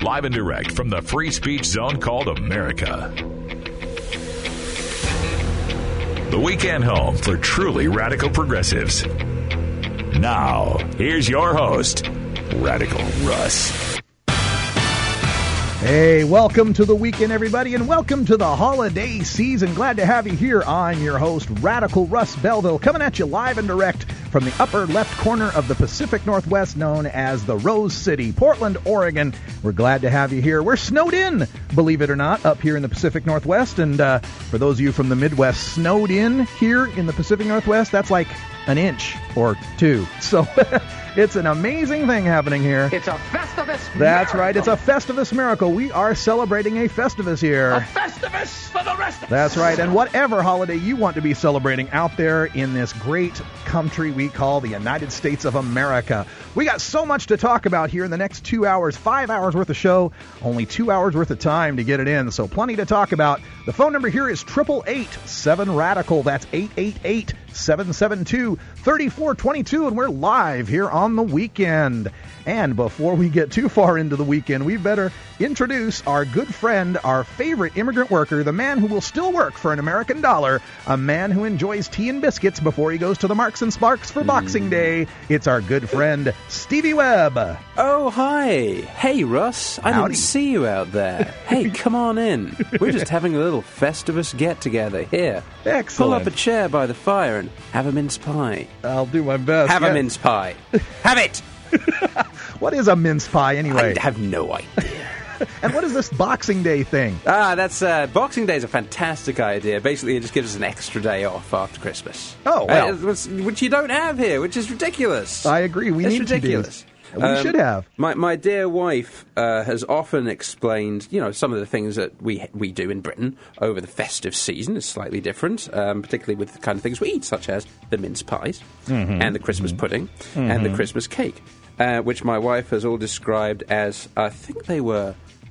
live and direct from the free speech zone called America. The weekend home for truly radical progressives. Now, here's your host, Radical Russ. Hey, welcome to the weekend, everybody, and welcome to the holiday season. Glad to have you here. I'm your host, Radical Russ Belville, coming at you live and direct from the upper left corner of the Pacific Northwest, known as the Rose City, Portland, Oregon. We're glad to have you here. We're snowed in, believe it or not, up here in the Pacific Northwest. And for those of you from the Midwest, snowed in here in the Pacific Northwest, that's like an inch or two. So it's an amazing thing happening here. It's a Festivus miracle. That's right. It's a Festivus miracle. We are celebrating a Festivus here. A Festivus for the rest of us. That's right. And whatever holiday you want to be celebrating out there in this great country we call the United States of America. We got so much to talk about here in the next 2 hours, 5 hours worth of show, only 2 hours worth of time to get it in. So plenty to talk about. The phone number here is 888-7-RADICAL. That's 888-772-3422. And we're live here on the weekend. And before we get too far into the weekend, we better introduce our good friend, our favorite immigrant worker, the man who will still work for an American dollar, a man who enjoys tea and biscuits before he goes to the Marks and Sparks for Boxing Day. It's our good friend, Stevie Webb. Oh, hi. Hey, Russ. I Howdy. didn't see you out there. Hey, come on in. We're just having a little Festivus get-together here. Excellent. Pull up a chair by the fire and have a mince pie. I'll do my best. Have Yeah. a mince pie. Have it! What is a mince pie anyway? I have no idea. And what is this Boxing Day thing? That's Boxing Day is a fantastic idea. Basically, it just gives us an extra day off after Christmas. Oh, well. Which you don't have here, which is ridiculous. I agree. We It's need ridiculous. to do. We should have. My dear wife has often explained, some of the things that we do in Britain over the festive season is slightly different, particularly with the kind of things we eat, such as the mince pies and the Christmas pudding and the Christmas cake, which my wife has all described as, I think they were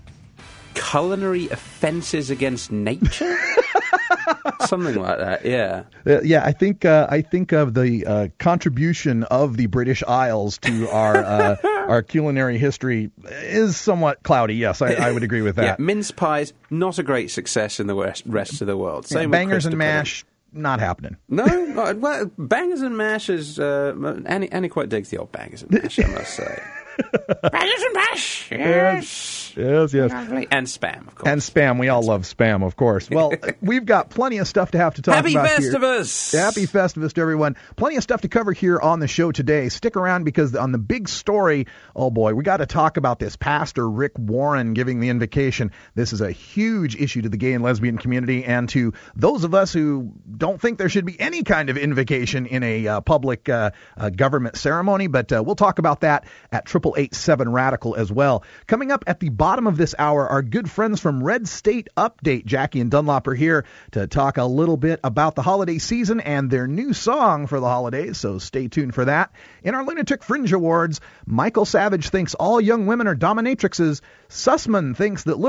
culinary offences against nature. Something like that, yeah. I think of the contribution of the British Isles to our our culinary history is somewhat cloudy. Yes, I would agree with that. Yeah, mince pies, not a great success in the rest of the world. Same with bangers and Christmas mash, not happening. No, well, bangers and mash is Annie quite digs the old bangers and mash, I must say. Bangers and mash, yes. Yes. Lovely. And Spam, of course. And Spam. We all love Spam, of course. Well, we've got plenty of stuff to have to talk Happy about Festivus! here. Happy Festivus to everyone. Plenty of stuff to cover here on the show today. Stick around because on the big story, oh boy, we got to talk about this Pastor Rick Warren giving the invocation. This is a huge issue to the gay and lesbian community and to those of us who don't think there should be any kind of invocation in a public government ceremony. But we'll talk about that at 888-7-RADICAL as well. Coming up at the bottom of this hour, our good friends from Red State Update, Jackie and Dunlop, are here to talk a little bit about the holiday season and their new song for the holidays, so stay tuned for that. In our Lunatic Fringe Awards, Michael Savage thinks all young women are dominatrixes, Sussman thinks that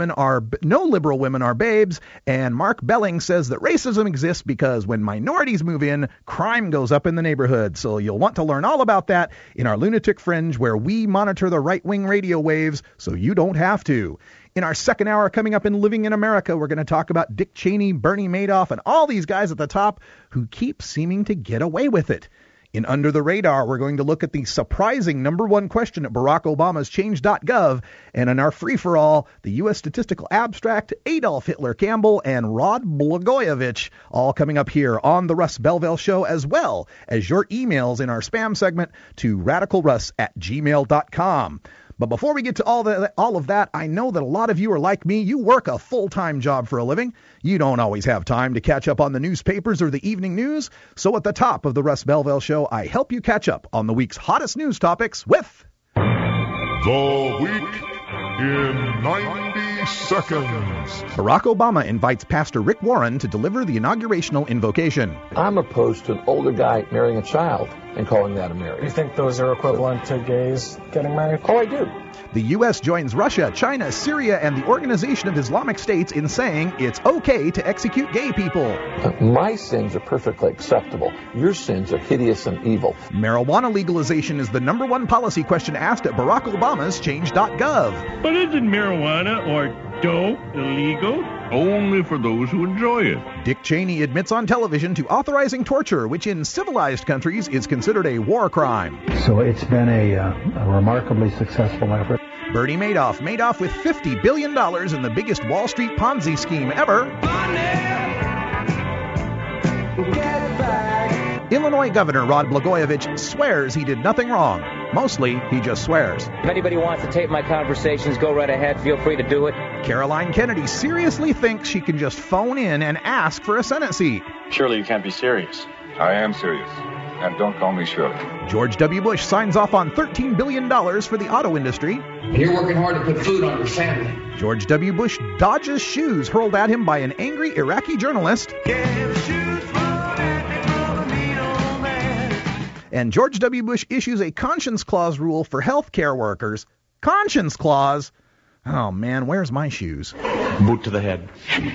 no liberal women are babes, and Mark Belling says that racism exists because when minorities move in, crime goes up in the neighborhood. So you'll want to learn all about that in our Lunatic Fringe, where we monitor the right-wing radio waves so you don't have to. In our second hour coming up in Living in America, we're going to talk about Dick Cheney, Bernie Madoff, and all these guys at the top who keep seeming to get away with it. In Under the Radar, we're going to look at the surprising number one question at Barack Obama's Change.gov, and in our free-for-all, the U.S. Statistical Abstract, Adolf Hitler Campbell, and Rod Blagojevich, all coming up here on the Russ Belville Show, as well as your emails in our spam segment to radicalruss@gmail.com. But before we get to all of that, I know that a lot of you are like me. You work a full-time job for a living. You don't always have time to catch up on the newspapers or the evening news. So at the top of the Russ Belville Show, I help you catch up on the week's hottest news topics with The Week in 90 Seconds. Barack Obama invites Pastor Rick Warren to deliver the inaugurational invocation. I'm opposed to an older guy marrying a child. and calling that a marriage. You think those are equivalent to gays getting married? Oh, I do. The U.S. joins Russia, China, Syria, and the Organization of Islamic States in saying it's okay to execute gay people. My sins are perfectly acceptable. Your sins are hideous and evil. Marijuana legalization is the number one policy question asked at Barack Obama's Change.gov. But isn't marijuana or dope illegal? Only for those who enjoy it. Dick Cheney admits on television to authorizing torture, which in civilized countries is considered a war crime. So it's been a remarkably successful effort. Bernie Madoff made off with $50 billion in the biggest Wall Street Ponzi scheme ever. Illinois Governor Rod Blagojevich swears he did nothing wrong. Mostly, he just swears. If anybody wants to tape my conversations, go right ahead. Feel free to do it. Caroline Kennedy seriously thinks she can just phone in and ask for a Senate seat. Surely you can't be serious. I am serious. And don't call me Shirley. George W. Bush signs off on $13 billion for the auto industry. You're working hard to put food on your family. George W. Bush dodges shoes hurled at him by an angry Iraqi journalist. And George W. Bush issues a conscience clause rule for health care workers. Conscience clause? Oh, man, where's my shoes? Boot to the head.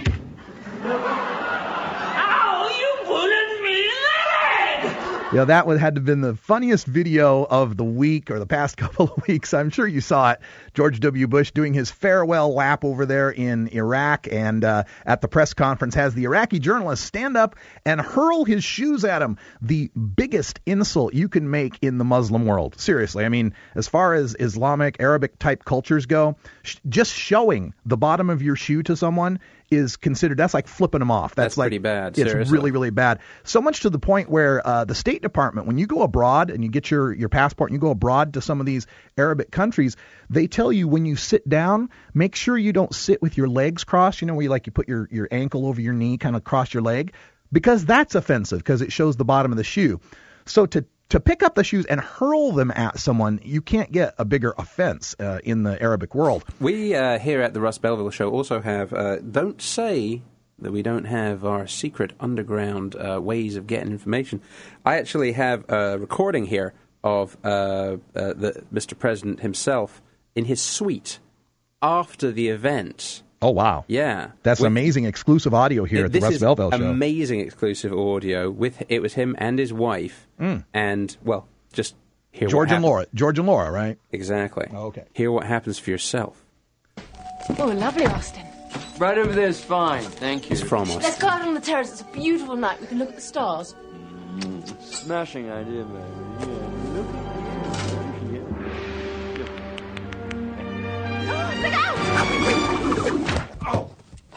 Yeah, that had to have been the funniest video of the week or the past couple of weeks. I'm sure you saw it. George W. Bush doing his farewell lap over there in Iraq, and at the press conference has the Iraqi journalist stand up and hurl his shoes at him. The biggest insult you can make in the Muslim world. Seriously, I mean, as far as Islamic, Arabic-type cultures go, just showing the bottom of your shoe to someone is considered, that's like flipping them off. That's like, pretty bad. It's seriously. really, really bad. So much to the point where the State Department, when you go abroad and you get your passport and you go abroad to some of these Arabic countries, they tell you when you sit down, make sure you don't sit with your legs crossed, where you put your ankle over your knee, kind of cross your leg, because that's offensive because it shows the bottom of the shoe. So to pick up the shoes and hurl them at someone, you can't get a bigger offense in the Arabic world. We here at the Russ Belville Show also have, don't say that we don't have our secret underground ways of getting information. I actually have a recording here of the Mr. President himself in his suite after the event. Oh, wow. Yeah. That's amazing exclusive audio here at the Russ Belville Show. This is amazing exclusive audio. It was him and his wife. And, well, just hear George what and Laura. George and Laura, right? Exactly. Oh, okay. Hear what happens for yourself. Oh, lovely, Austin. Right over there is fine, thank you. It's from us. Let's go out on the terrace. It's a beautiful night. We can look at the stars. Smashing idea, baby. Look out! Oh!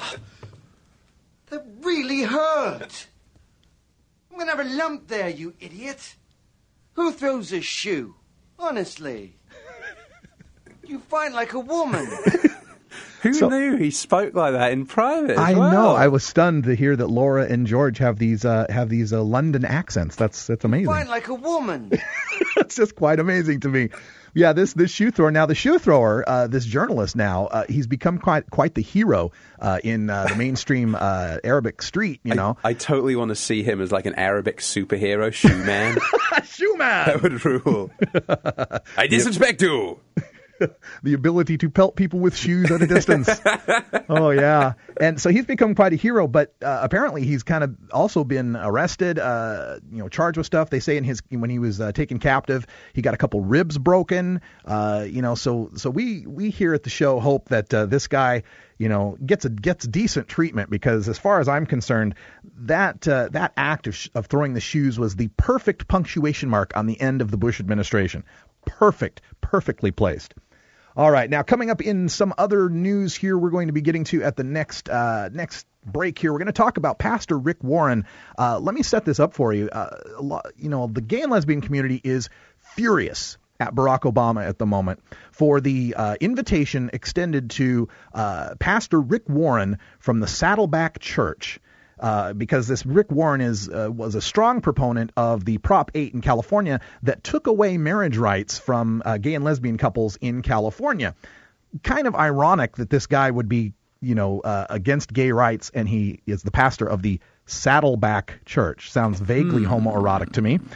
That really hurt. I'm going to have a lump there, you idiot. Who throws a shoe? Honestly. You fight like a woman. Who knew he spoke like that in private? I know. I was stunned to hear that Laura and George have these London accents. That's amazing. You fight like a woman. It's just quite amazing to me. Yeah, this shoe thrower. Now, the shoe thrower, this journalist now, he's become quite the hero in the mainstream Arabic street, I totally want to see him as like an Arabic superhero, shoe man. Shoe man! That would rule. I disrespect you! The ability to pelt people with shoes at a distance. Oh, yeah. And so he's become quite a hero, but apparently he's kind of also been arrested, charged with stuff. They say when he was taken captive, he got a couple ribs broken. So we here at the show hope that this guy, gets decent treatment, because as far as I'm concerned, that act of throwing the shoes was the perfect punctuation mark on the end of the Bush administration. Perfectly placed. All right, now coming up in some other news here, we're going to be getting to at the next break here. We're going to talk about Pastor Rick Warren. Let me set this up for you. The gay and lesbian community is furious at Barack Obama at the moment for the invitation extended to Pastor Rick Warren from the Saddleback Church. Because this Rick Warren was a strong proponent of the Prop 8 in California that took away marriage rights from gay and lesbian couples in California. Kind of ironic that this guy would be, against gay rights, and he is the pastor of the Saddleback Church. Sounds vaguely homoerotic to me.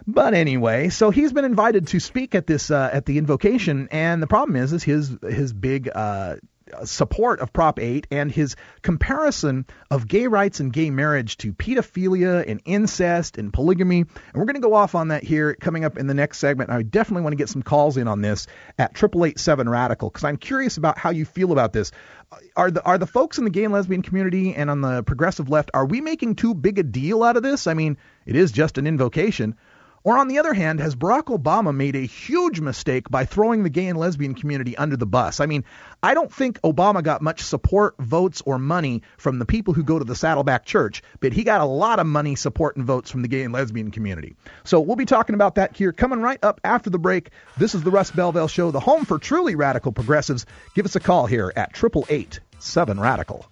But anyway, so he's been invited to speak at this at the invocation, and the problem is his big support of Prop 8 and his comparison of gay rights and gay marriage to pedophilia and incest and polygamy. And we're going to go off on that here coming up in the next segment. And I definitely want to get some calls in on this at 888-7-RADICAL, because I'm curious about how you feel about this. Are the folks in the gay and lesbian community and on the progressive left, are we making too big a deal out of this? I mean, it is just an invocation. Or on the other hand, has Barack Obama made a huge mistake by throwing the gay and lesbian community under the bus? I mean, I don't think Obama got much support, votes, or money from the people who go to the Saddleback Church, but he got a lot of money, support, and votes from the gay and lesbian community. So we'll be talking about that here coming right up after the break. This is the Russ Belville Show, the home for truly radical progressives. Give us a call here at 888-7-RADICAL.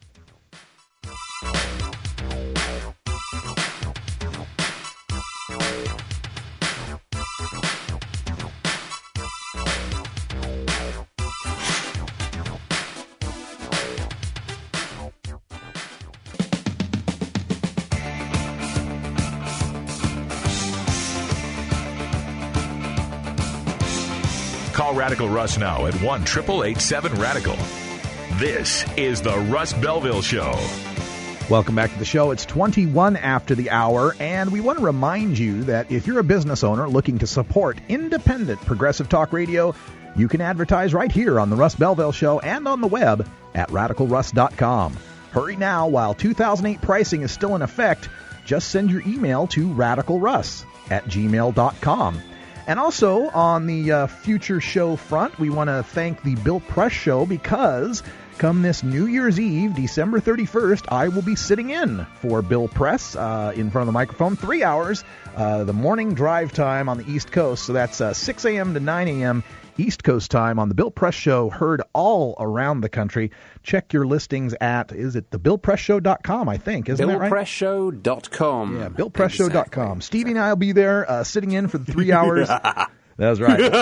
Call Radical Russ now at 1-888-7-RADICAL. This is the Russ Belville Show. Welcome back to the show. It's 21 after the hour, and we want to remind you that if you're a business owner looking to support independent progressive talk radio, you can advertise right here on the Russ Belville Show and on the web at radicalruss.com. Hurry now while 2008 pricing is still in effect. Just send your email to radicalruss@gmail.com. And also, on the future show front, we want to thank the Bill Press Show, because come this New Year's Eve, December 31st, I will be sitting in for Bill Press in front of the microphone, 3 hours, the morning drive time on the East Coast. So that's 6 a.m. to 9 a.m. East Coast time on the Bill Press Show, heard all around the country. Check your listings at, is it thebillpressshow.com, I think, isn't that right? Billpressshow.com. Yeah, billpressshow.com. Exactly. Stevie and I will be there sitting in for the 3 hours. That's right.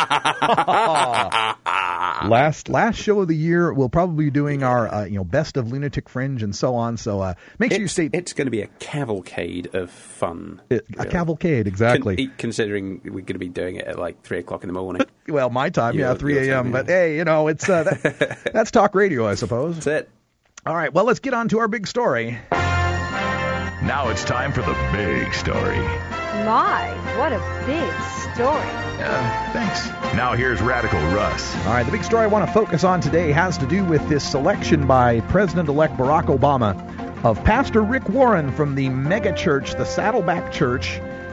Last show of the year, we'll probably be doing our best of Lunatic Fringe and so on. So make sure you stay. It's going to be a cavalcade of fun. A cavalcade, exactly. Considering we're going to be doing it at like 3 o'clock in the morning. Well, my time, 3 a.m. But hey, it's that's talk radio, I suppose. That's it. All right, well, let's get on to our big story. Now it's time for the big story. My, what a big story. Thanks. Now here's Radical Russ. All right, the big story I want to focus on today has to do with this selection by President-elect Barack Obama of Pastor Rick Warren from the mega church, the Saddleback Church,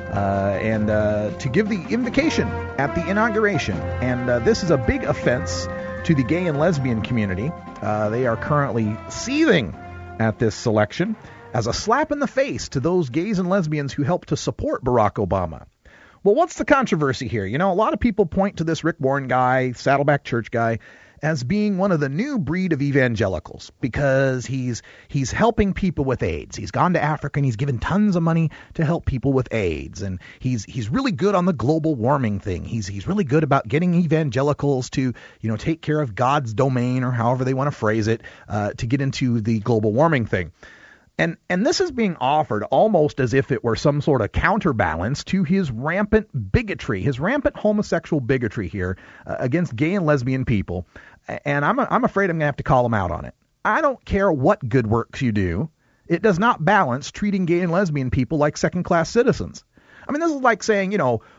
and to give the invocation at the inauguration. And this is a big offense to the gay and lesbian community. They are currently seething at this selection as a slap in the face to those gays and lesbians who helped to support Barack Obama. Well, what's the controversy here? A lot of people point to this Rick Warren guy, Saddleback Church guy, as being one of the new breed of evangelicals because he's helping people with AIDS. He's gone to Africa and he's given tons of money to help people with AIDS, and he's really good on the global warming thing. He's really good about getting evangelicals to take care of God's domain, or however they want to phrase it, to get into the global warming thing. And this is being offered almost as if it were some sort of counterbalance to his rampant bigotry, his rampant homosexual bigotry here against gay and lesbian people. And I'm afraid I'm going to have to call him out on it. I don't care what good works you do. It does not balance treating gay and lesbian people like second-class citizens. I mean, this is like saying,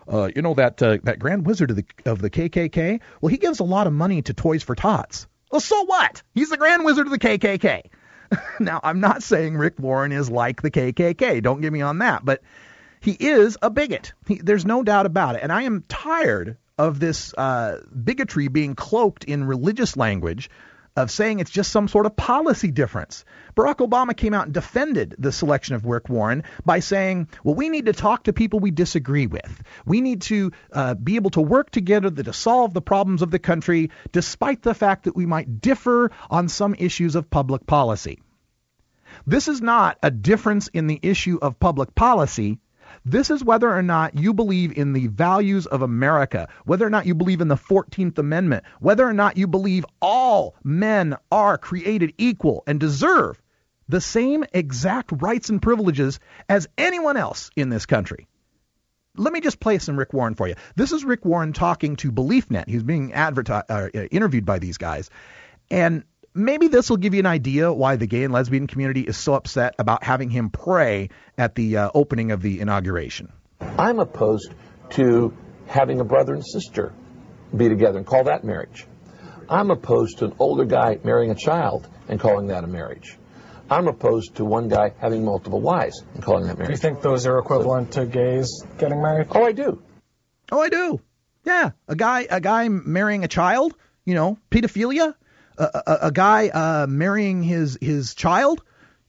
that Grand Wizard of the KKK. Well, he gives a lot of money to Toys for Tots. Well, so what? He's the Grand Wizard of the KKK. Now, I'm not saying Rick Warren is like the KKK. Don't get me on that. But he is a bigot. There's no doubt about it. And I am tired of this bigotry being cloaked in religious language, of saying it's just some sort of policy difference. Barack Obama came out and defended the selection of Rick Warren by saying, well, we need to talk to people we disagree with. We need to be able to work together to solve the problems of the country, despite the fact that we might differ on some issues of public policy. This is not a difference in the issue of public policy. This is whether or not you believe in the values of America, whether or not you believe in the 14th Amendment, whether or not you believe all men are created equal and deserve the same exact rights and privileges as anyone else in this country. let me just play some Rick Warren for you. This is Rick Warren talking to BeliefNet. He's being interviewed by these guys. And maybe this will give you an idea why the gay and lesbian community is so upset about having him pray at the opening of the inauguration. I'm opposed to having a brother and sister be together and call that marriage. I'm opposed to an older guy marrying a child and calling that a marriage. I'm opposed to one guy having multiple wives and calling that marriage. Do you think those are equivalent to gays getting married? Oh, I do. Oh, I do. Yeah, a guy marrying a child, pedophilia. A guy marrying his child,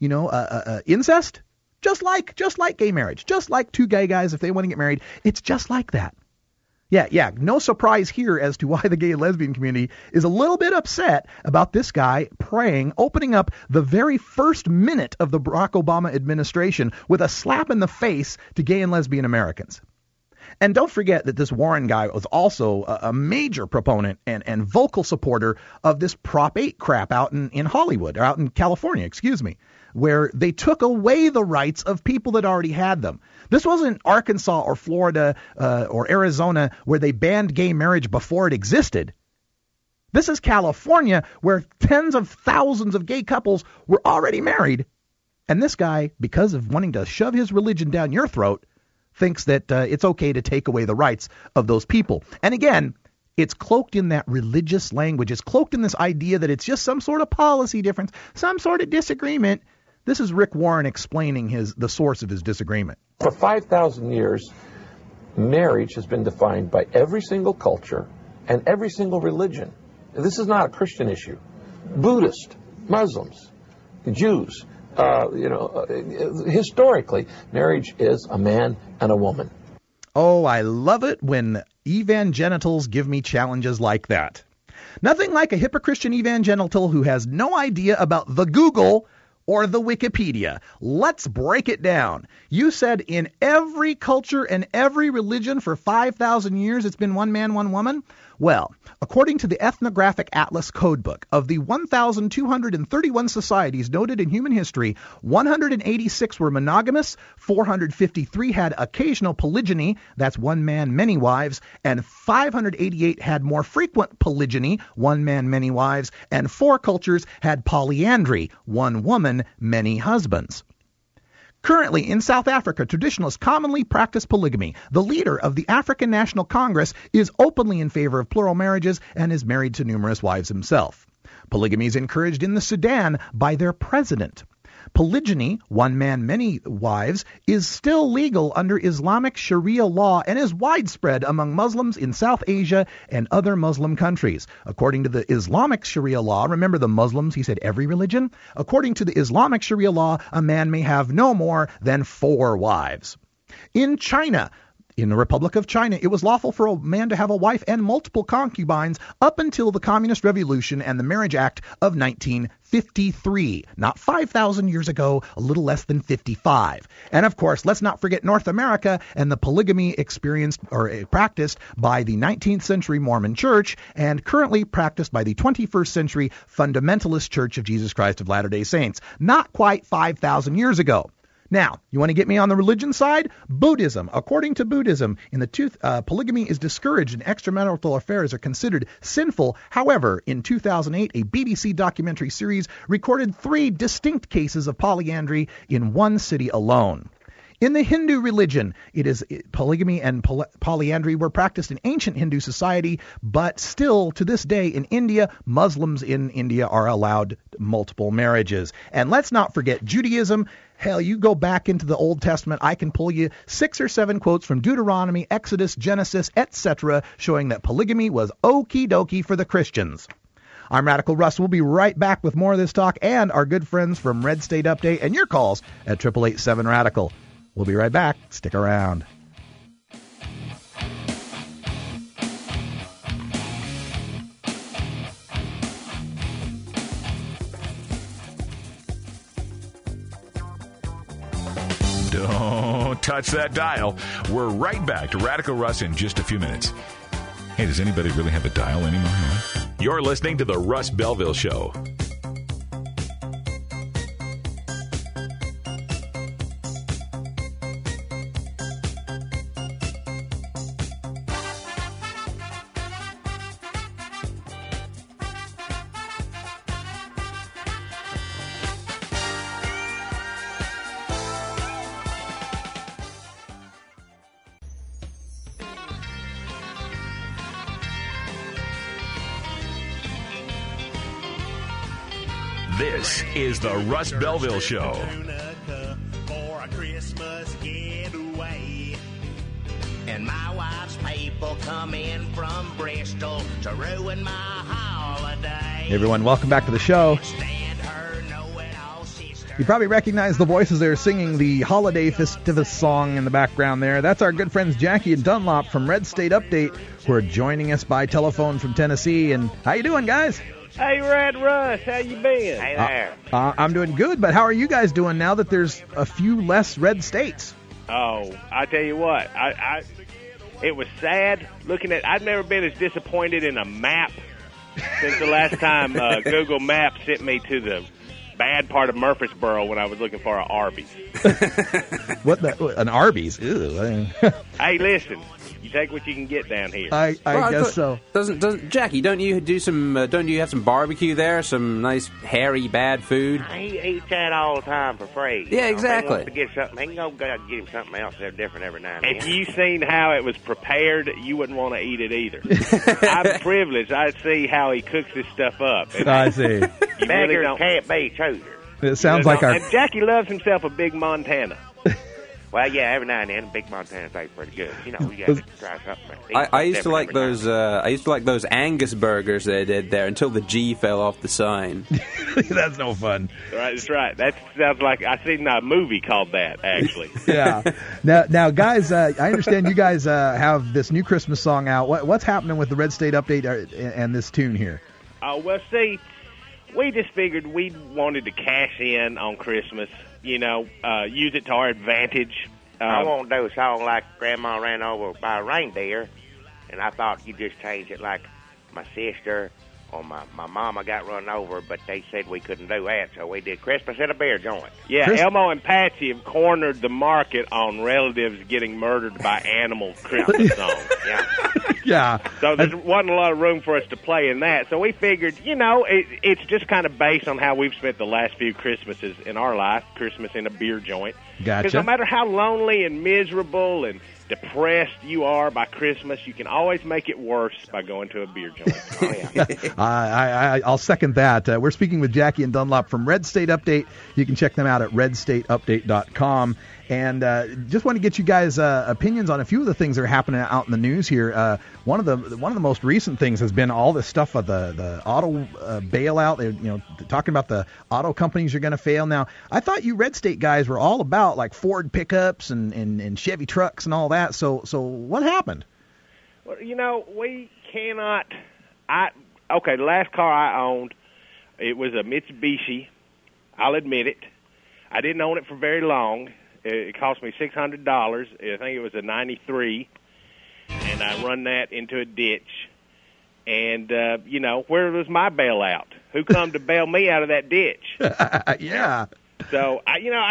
incest. Just like gay marriage, just like two gay guys if they want to get married, it's just like that. Yeah, no surprise here as to why the gay and lesbian community is a little bit upset about this guy praying, opening up the very first minute of the Barack Obama administration with a slap in the face to gay and lesbian Americans. And don't forget that this Warren guy was also a major proponent and vocal supporter of this Prop 8 crap out in Hollywood, or out in California, where they took away the rights of people that already had them. This wasn't Arkansas or Florida or Arizona where they banned gay marriage before it existed. This is California where tens of thousands of gay couples were already married. And this guy, because of wanting to shove his religion down your throat, thinks that it's okay to take away the rights of those people. And again, it's cloaked in that religious language. It's cloaked in this idea that it's just some sort of policy difference, some sort of disagreement. This is Rick Warren explaining the source of his disagreement. For 5,000 years, marriage has been defined by every single culture and every single religion. This is not a Christian issue. Buddhist, Muslims, Jews, historically, marriage is a man and a woman. Oh, I love it when evangelicals give me challenges like that. Nothing like a hypocritical evangelical who has no idea about the Google or the Wikipedia. Let's break it down. You said in every culture and every religion for 5,000 years it's been one man, one woman? Well, according to the Ethnographic Atlas Codebook, of the 1,231 societies noted in human history, 186 were monogamous, 453 had occasional polygyny, that's one man, many wives, and 588 had more frequent polygyny, one man, many wives, and 4 cultures had polyandry, one woman, many husbands. Currently, in South Africa, traditionalists commonly practice polygamy. The leader of the African National Congress is openly in favor of plural marriages and is married to numerous wives himself. Polygamy is encouraged in the Sudan by their president. Polygyny, one man, many wives, is still legal under Islamic Sharia law and is widespread among Muslims in South Asia and other Muslim countries. According to the Islamic Sharia law, remember the Muslims, he said every religion? According to the Islamic Sharia law, a man may have no more than 4 wives. In China, in the Republic of China, it was lawful for a man to have a wife and multiple concubines up until the Communist Revolution and the Marriage Act of 1953. Not 5,000 years ago, a little less than 55. And of course, let's not forget North America and the polygamy experienced or practiced by the 19th century Mormon Church and currently practiced by the 21st century Fundamentalist Church of Jesus Christ of Latter-day Saints. Not quite 5,000 years ago. Now, you want to get me on the religion side? Buddhism. According to Buddhism, polygamy is discouraged and extramarital affairs are considered sinful. However, in 2008, a BBC documentary series recorded 3 distinct cases of polyandry in one city alone. In the Hindu religion, polygamy and polyandry were practiced in ancient Hindu society, but still to this day in India, Muslims in India are allowed multiple marriages. And let's not forget Judaism. Hell, you go back into the Old Testament, I can pull you 6 or 7 quotes from Deuteronomy, Exodus, Genesis, etc., showing that polygamy was okie dokie for the Christians. I'm Radical Russ. We'll be right back with more of this talk and our good friends from Red State Update and your calls at 888-7-RADICAL. We'll be right back. Stick around. Don't touch that dial. We're right back to Radical Russ in just a few minutes. Hey, does anybody really have a dial anymore? You're listening to the Russ Belville Show. This is the Russ Belville Show. For a Christmas getaway. And my wife's people come in from Bristol to ruin my holiday. Hey everyone, welcome back to the show. You probably recognize the voices there singing the Holiday Festivus song in the background there. That's our good friends Jackie and Dunlop from Red State Update, who are joining us by telephone from Tennessee. And how you doing, guys? Hey, Red Russ, how you been? Hey there. I'm doing good, but how are you guys doing now that there's a few less red states? Oh, I tell you what, it was sad looking at. I've never been as disappointed in a map since the last time Google Maps sent me to the bad part of Murfreesboro when I was looking for an Arby's. An Arby's? Ew. Hey, listen, you take what you can get down here. I guess so. Doesn't Jackie? Don't you do some? Don't you have some barbecue there? Some nice hairy bad food? He eats that all the time for free. Yeah, exactly. To get something, he can go get him something else that's different every now and then. If you seen how it was prepared, you wouldn't want to eat it either. I'm privileged. I see how he cooks this stuff up. I see. Beggars can't be choosers. It sounds like our... And Jackie loves himself a big Montana. Well, yeah, every now and then, big Montana tastes pretty good. You know, we got to try something. I used to like those. I used to like those Angus burgers they did there until the G fell off the sign. That's no fun. Right, that's right. That sounds like I seen a movie called that. Actually. Yeah. Now, guys, I understand you guys have this new Christmas song out. What's happening with the Red State Update and this tune here? Well, see, we just figured we wanted to cash in on Christmas. You know, use it to our advantage. I want to do a song like Grandma Ran Over by a Reindeer, and I thought you'd just change it like my sister or my mama got run over, but they said we couldn't do that, so we did Christmas at a beer joint. Yeah, Elmo and Patsy have cornered the market on relatives getting murdered by animal Christmas songs. Yeah. Yeah. So there wasn't a lot of room for us to play in that, so we figured, you know, it's just kind of based on how we've spent the last few Christmases in our life, Christmas in a beer joint. Gotcha. Because no matter how lonely and miserable and depressed you are by Christmas, you can always make it worse by going to a beer joint. Oh, yeah. I'll second that. We're speaking with Jackie and Dunlop from Red State Update. You can check them out at redstateupdate.com. And just want to get you guys' opinions on a few of the things that are happening out in the news here. One of the most recent things has been all this stuff of the auto bailout. They're, talking about the auto companies are going to fail. Now, I thought you Red State guys were all about like Ford pickups and Chevy trucks and all that. So what happened? Well, we cannot. The last car I owned, it was a Mitsubishi. I'll admit it. I didn't own it for very long. It cost me $600. I think it was a 93, and I run that into a ditch. And, where was my bailout? Who come to bail me out of that ditch? Yeah. So,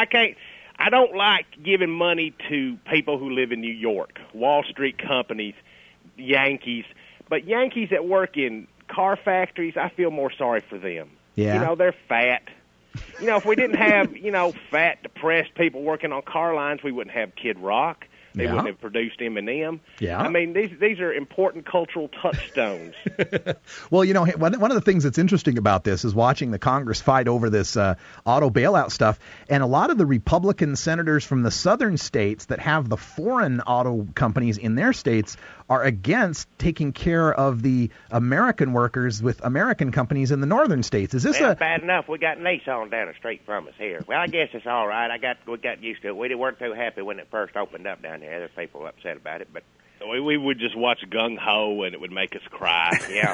I don't like giving money to people who live in New York, Wall Street companies, Yankees. But Yankees that work in car factories, I feel more sorry for them. Yeah. They're fat. If we didn't have, fat, depressed people working on car lines, we wouldn't have Kid Rock. They wouldn't have produced Eminem. Yeah. I mean, these are important cultural touchstones. Well, one of the things that's interesting about this is watching the Congress fight over this auto bailout stuff. And a lot of the Republican senators from the southern states that have the foreign auto companies in their states are against taking care of the American workers with American companies in the northern states. Is this bad enough? We got Nissan down the street from us here. Well, I guess it's all right. We got used to it. We weren't too happy when it first opened up down there. There's people upset about it, but we would just watch Gung Ho, and it would make us cry. Yeah.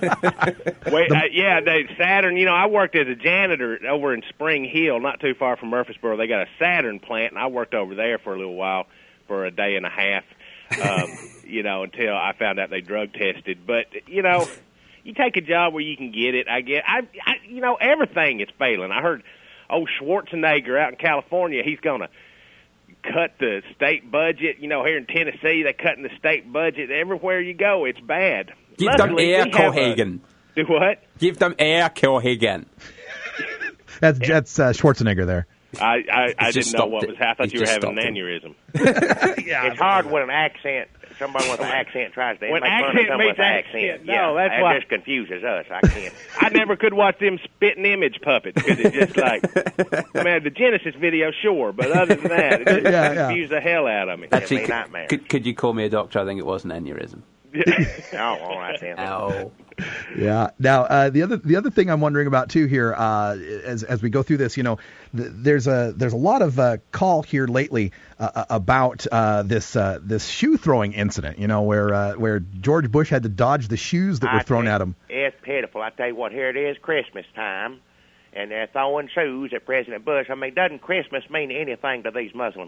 The Saturn. I worked as a janitor over in Spring Hill, not too far from Murfreesboro. They got a Saturn plant, and I worked over there for a little while, for a day and a half. Until I found out they drug tested. But, you take a job where you can get it. Everything is failing. I heard old Schwarzenegger out in California, he's going to cut the state budget. Here in Tennessee, they're cutting the state budget. Everywhere you go, it's bad. Give them air, Cohagen. Do what? Give them air, Cohagen. That's Schwarzenegger there. I didn't know what was happening. I thought you were having an aneurysm. Yeah, it's hard when an accent somebody with an accent tries to When make fun of accent someone meets with an accent, accent. no, yeah, that's why- that just confuses us. I can't. I never could watch them spitting image puppets because it's just like, I mean, the Genesis video, sure, but other than that, it just confused the hell out of me. Actually, nightmare. could you call me a doctor? I think it was an aneurysm. Oh, all right then. Ow. Yeah. Now, the other thing I'm wondering about too here, as we go through this, there's a lot of call here lately about this shoe throwing incident. Where George Bush had to dodge the shoes that were thrown at him. It's pitiful. I tell you what, here it is, Christmas time, and they're throwing shoes at President Bush. I mean, doesn't Christmas mean anything to these Muslims?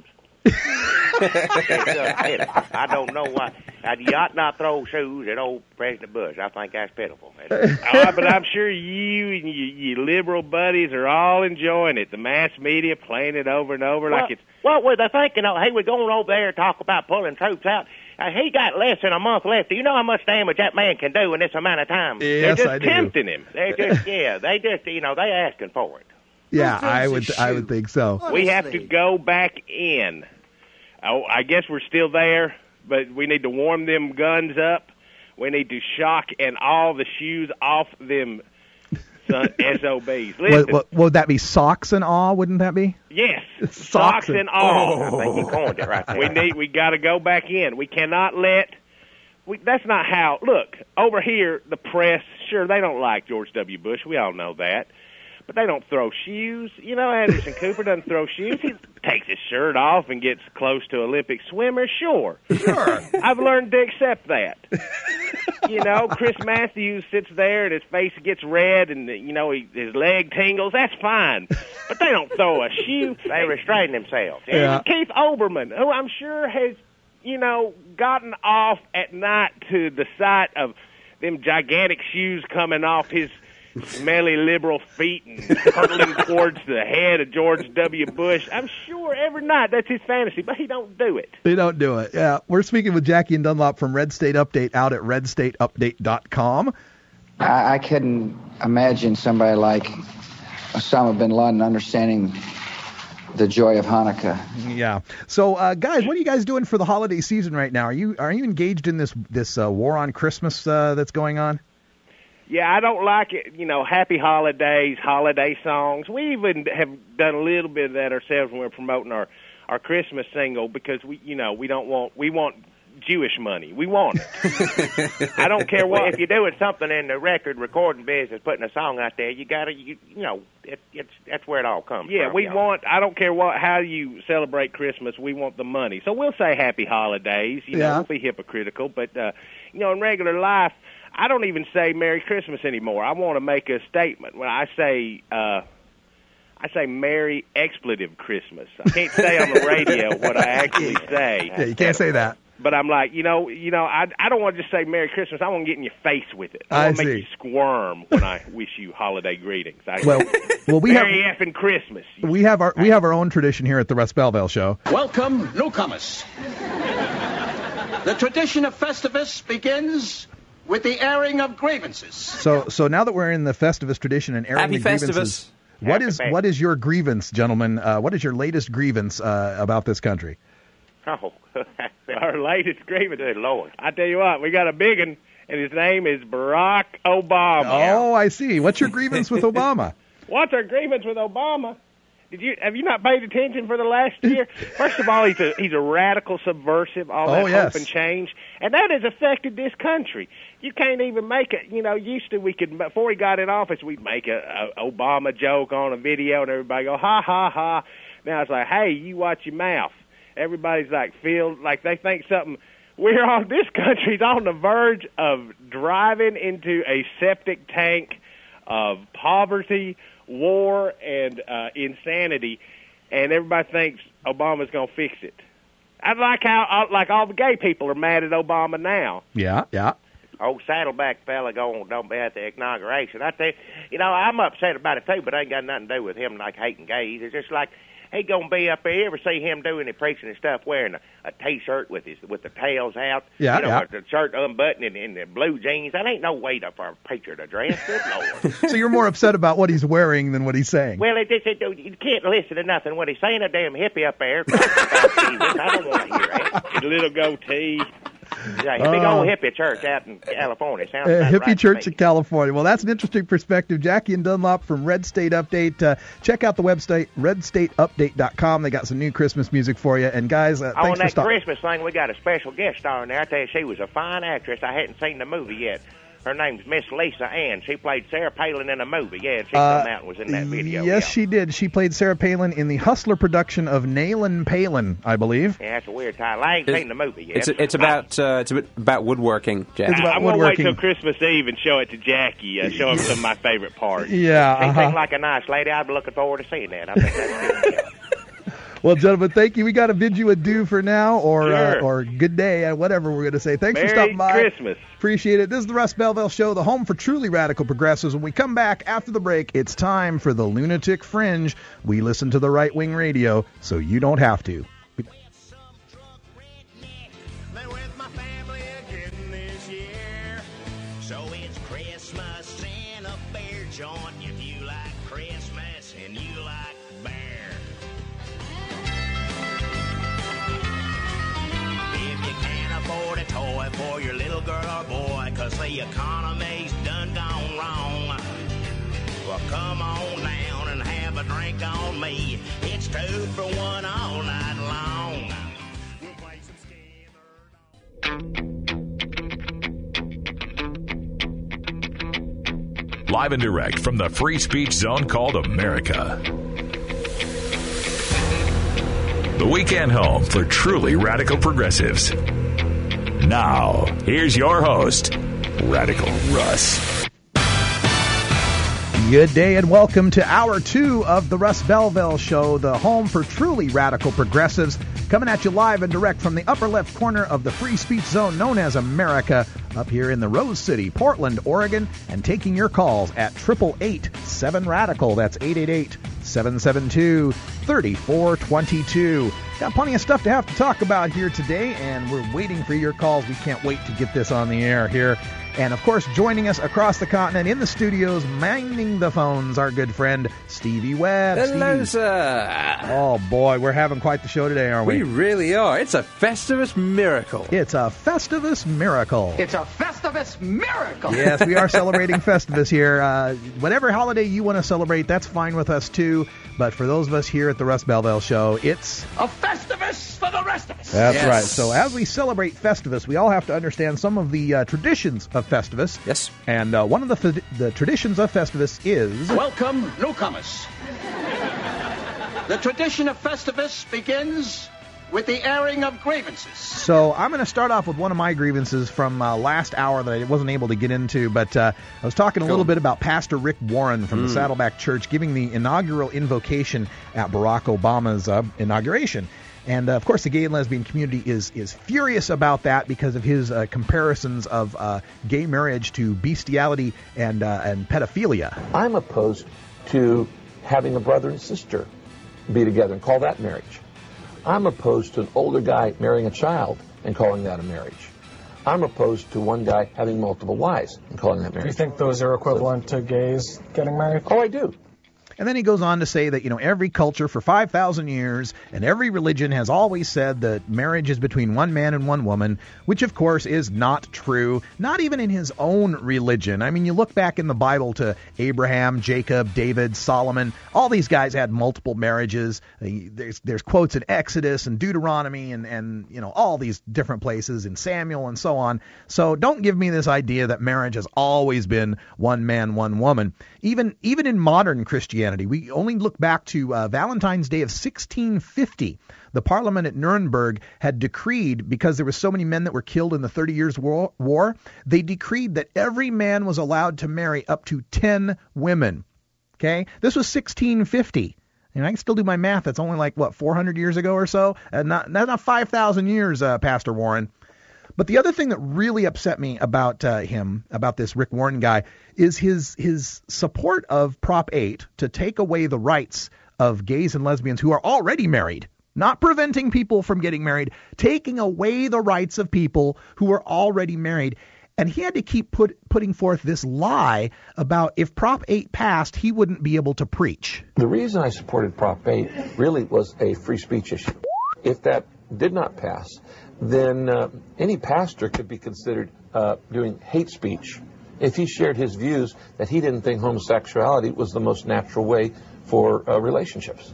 I don't know why. You ought not throw shoes at old President Bush. I think that's pitiful. But I'm sure you and your liberal buddies are all enjoying it. The mass media playing it over and over like it's... What were they thinking? Hey, we're going over there to talk about pulling troops out. He got less than a month left. Do you know how much damage that man can do in this amount of time? Yes, They're just tempting him. They're just, they asking for it. Yeah, I would think so. Honestly. We have to go back in. Oh, I guess we're still there, but we need to warm them guns up. We need to shock and all the shoes off them SOBs. Listen. Would that be socks and awe? Wouldn't that be? Yes, socks and all. I think you coined it right there. We got to go back in. We cannot let. That's not how. Look, over here, the press. Sure, they don't like George W. Bush. We all know that. But they don't throw shoes. Anderson Cooper doesn't throw shoes. He takes his shirt off and gets close to Olympic swimmers. Sure. I've learned to accept that. Chris Matthews sits there and his face gets red and, his leg tingles. That's fine. But they don't throw a shoe. They restrain themselves. Yeah. Keith Olbermann, who I'm sure has, gotten off at night to the sight of them gigantic shoes coming off his smelly liberal feet and hurtling towards the head of George W. Bush. I'm sure every night that's his fantasy, but he don't do it. They don't do it. Yeah, we're speaking with Jackie and Dunlop from Red State Update out at redstateupdate.com. I couldn't imagine somebody like Osama bin Laden understanding the joy of Hanukkah. Yeah. So, guys, what are you guys doing for the holiday season right now? Are you engaged in this war on Christmas that's going on? Yeah, I don't like it. Happy holidays, holiday songs. We even have done a little bit of that ourselves when we're promoting our Christmas single because we want Jewish money. We want it. I don't care what. If you're doing something in the record recording business, putting a song out there, you gotta, that's where it all comes from. We want. I don't care how you celebrate Christmas. We want the money. So we'll say Happy Holidays. We'll be hypocritical, but in regular life. I don't even say Merry Christmas anymore. I want to make a statement. When I say Merry Expletive Christmas. I can't say on the radio what I actually say. Yeah, you can't say that. But I'm like, I don't want to just say Merry Christmas. I want to get in your face with it. I want to make you squirm when I wish you holiday greetings. Well, we Merry effing Christmas. We have our own tradition here at the Russ Belville Show. Welcome, newcomers. The tradition of Festivus begins with the airing of grievances. So now that we're in the Festivus tradition and airing the grievances, what is your grievance, gentlemen? What is your latest grievance about this country? Oh, our latest grievance. Good Lord. I tell you what, we got a big one, and his name is Barack Obama. Oh, I see. What's your grievance with Obama? What's our grievance with Obama? Have you not paid attention for the last year? First of all, he's a radical subversive, all that hope and change, and that has affected this country. You can't even make it. Used to we could before he got in office, we'd make a Obama joke on a video, and everybody go ha ha ha. Now it's like, hey, you watch your mouth. Everybody's like feel like they think something. This country's on the verge of driving into a septic tank of poverty, war, and insanity, and everybody thinks Obama's going to fix it. I like how all the gay people are mad at Obama now. Yeah. Old Saddleback fella don't be at the inauguration. I tell you, I'm upset about it too, but it ain't got nothing to do with him like hating gays. It's just like he gonna be up there. You ever see him doing the preaching and stuff, wearing a T-shirt with the tails out? The shirt unbuttoned and the blue jeans. That ain't no way for a preacher to dress. Good Lord. So you're more upset about what he's wearing than what he's saying? Well, you can't listen to nothing what he's saying. A damn hippie up there. I don't want to hear that. His little goatee. Yeah, a big old hippie church out in California. Sounds about hippie right church to in me. California. Well, that's an interesting perspective. Jackie and Dunlop from Red State Update. Check out the website, redstateupdate.com. They got some new Christmas music for you. And guys, thanks On for that stopping. Christmas thing, we got a special guest star in there. I tell you, she was a fine actress. I hadn't seen the movie yet. Her name's Miss Lisa Ann. She played Sarah Palin in a movie. Yeah, she come out and was in that video. Yes, she did. She played Sarah Palin in the Hustler production of Nailin' Palin, I believe. Yeah, that's a weird title. I ain't seen the movie yet. It's about woodworking, Jack. It's about I'm going to wait woodworking. till Christmas Eve and show it to Jackie. Show him some of my favorite parts. Yeah. She seems like a nice lady. I'd be looking forward to seeing that. I think that's good. Well, gentlemen, thank you. We got to bid you adieu for now, Sure. or good day, whatever we're going to say. Thanks for Merry stopping by. Christmas. Appreciate it. This is the Russ Belville Show, the home for truly radical progressives. When we come back after the break, it's time for the Lunatic Fringe. We listen to the right-wing radio, so you don't have to. So it's Christmas in a beer joint if you like Christmas and you like beer. If you can't afford a toy for your little girl or boy, 'cause the economy's done gone wrong, well, come on down and have a drink on me. It's 2 for 1 all night long. We'll play some Live and direct from the free speech zone called America. The weekend home for truly radical progressives. Now, here's your host, Radical Russ. Good day and welcome to Hour 2 of the Russ Belville Show, the home for truly radical progressives, coming at you live and direct from the upper left corner of the free speech zone known as America, up here in the Rose City, Portland, Oregon, and taking your calls at 888-7-RADICAL. That's 888-772-3422. Got plenty of stuff to have to talk about here today, and we're waiting for your calls. We can't wait to get this on the air here. And, of course, joining us across the continent in the studios, minding the phones, our good friend Stevie Webb. Hello, Stevie. sir. Oh, boy, we're having quite the show today, aren't we? We really are. It's a Festivus miracle. It's a Festivus miracle. It's a Festivus miracle. Yes, we are celebrating Festivus here. Whatever holiday you want to celebrate, that's fine with us, too. But for those of us here at the Russ Belville Show, it's A Festivus for the rest of us. That's Yes. right. So as we celebrate Festivus, we all have to understand some of the traditions of Festivus. Yes. And one of the traditions of Festivus is... Welcome, newcomers. The tradition of Festivus begins with the airing of grievances. So I'm going to start off with one of my grievances from last hour that I wasn't able to get into, but I was talking a little bit about Pastor Rick Warren from the Saddleback Church giving the inaugural invocation at Barack Obama's inauguration. And, of course, the gay and lesbian community is furious about that because of his comparisons of gay marriage to bestiality and pedophilia. I'm opposed to having a brother and sister be together and call that marriage. I'm opposed to an older guy marrying a child and calling that a marriage. I'm opposed to one guy having multiple wives and calling that Do you marriage. think those are equivalent to gays getting married? Oh, I do. And then he goes on to say that, every culture for 5,000 years and every religion has always said that marriage is between one man and one woman, which, of course, is not true, not even in his own religion. I mean, you look back in the Bible to Abraham, Jacob, David, Solomon. All these guys had multiple marriages. There's quotes in Exodus and Deuteronomy and all these different places in Samuel and so on. So don't give me this idea that marriage has always been one man, one woman. Even in modern Christianity, we only look back to Valentine's Day of 1650. The Parliament at Nuremberg had decreed, because there were so many men that were killed in the 30 Years' War, they decreed that every man was allowed to marry up to 10 women. Okay? This was 1650. And I can still do my math. That's only 400 years ago or so? Not 5,000 years, Pastor Warren. But the other thing that really upset me about him, about this Rick Warren guy, is his support of Prop 8 to take away the rights of gays and lesbians who are already married. Not preventing people from getting married, taking away the rights of people who are already married. And he had to keep putting forth this lie about if Prop 8 passed, he wouldn't be able to preach. The reason I supported Prop 8 really was a free speech issue. If that did not pass, then any pastor could be considered doing hate speech if he shared his views that he didn't think homosexuality was the most natural way for relationships.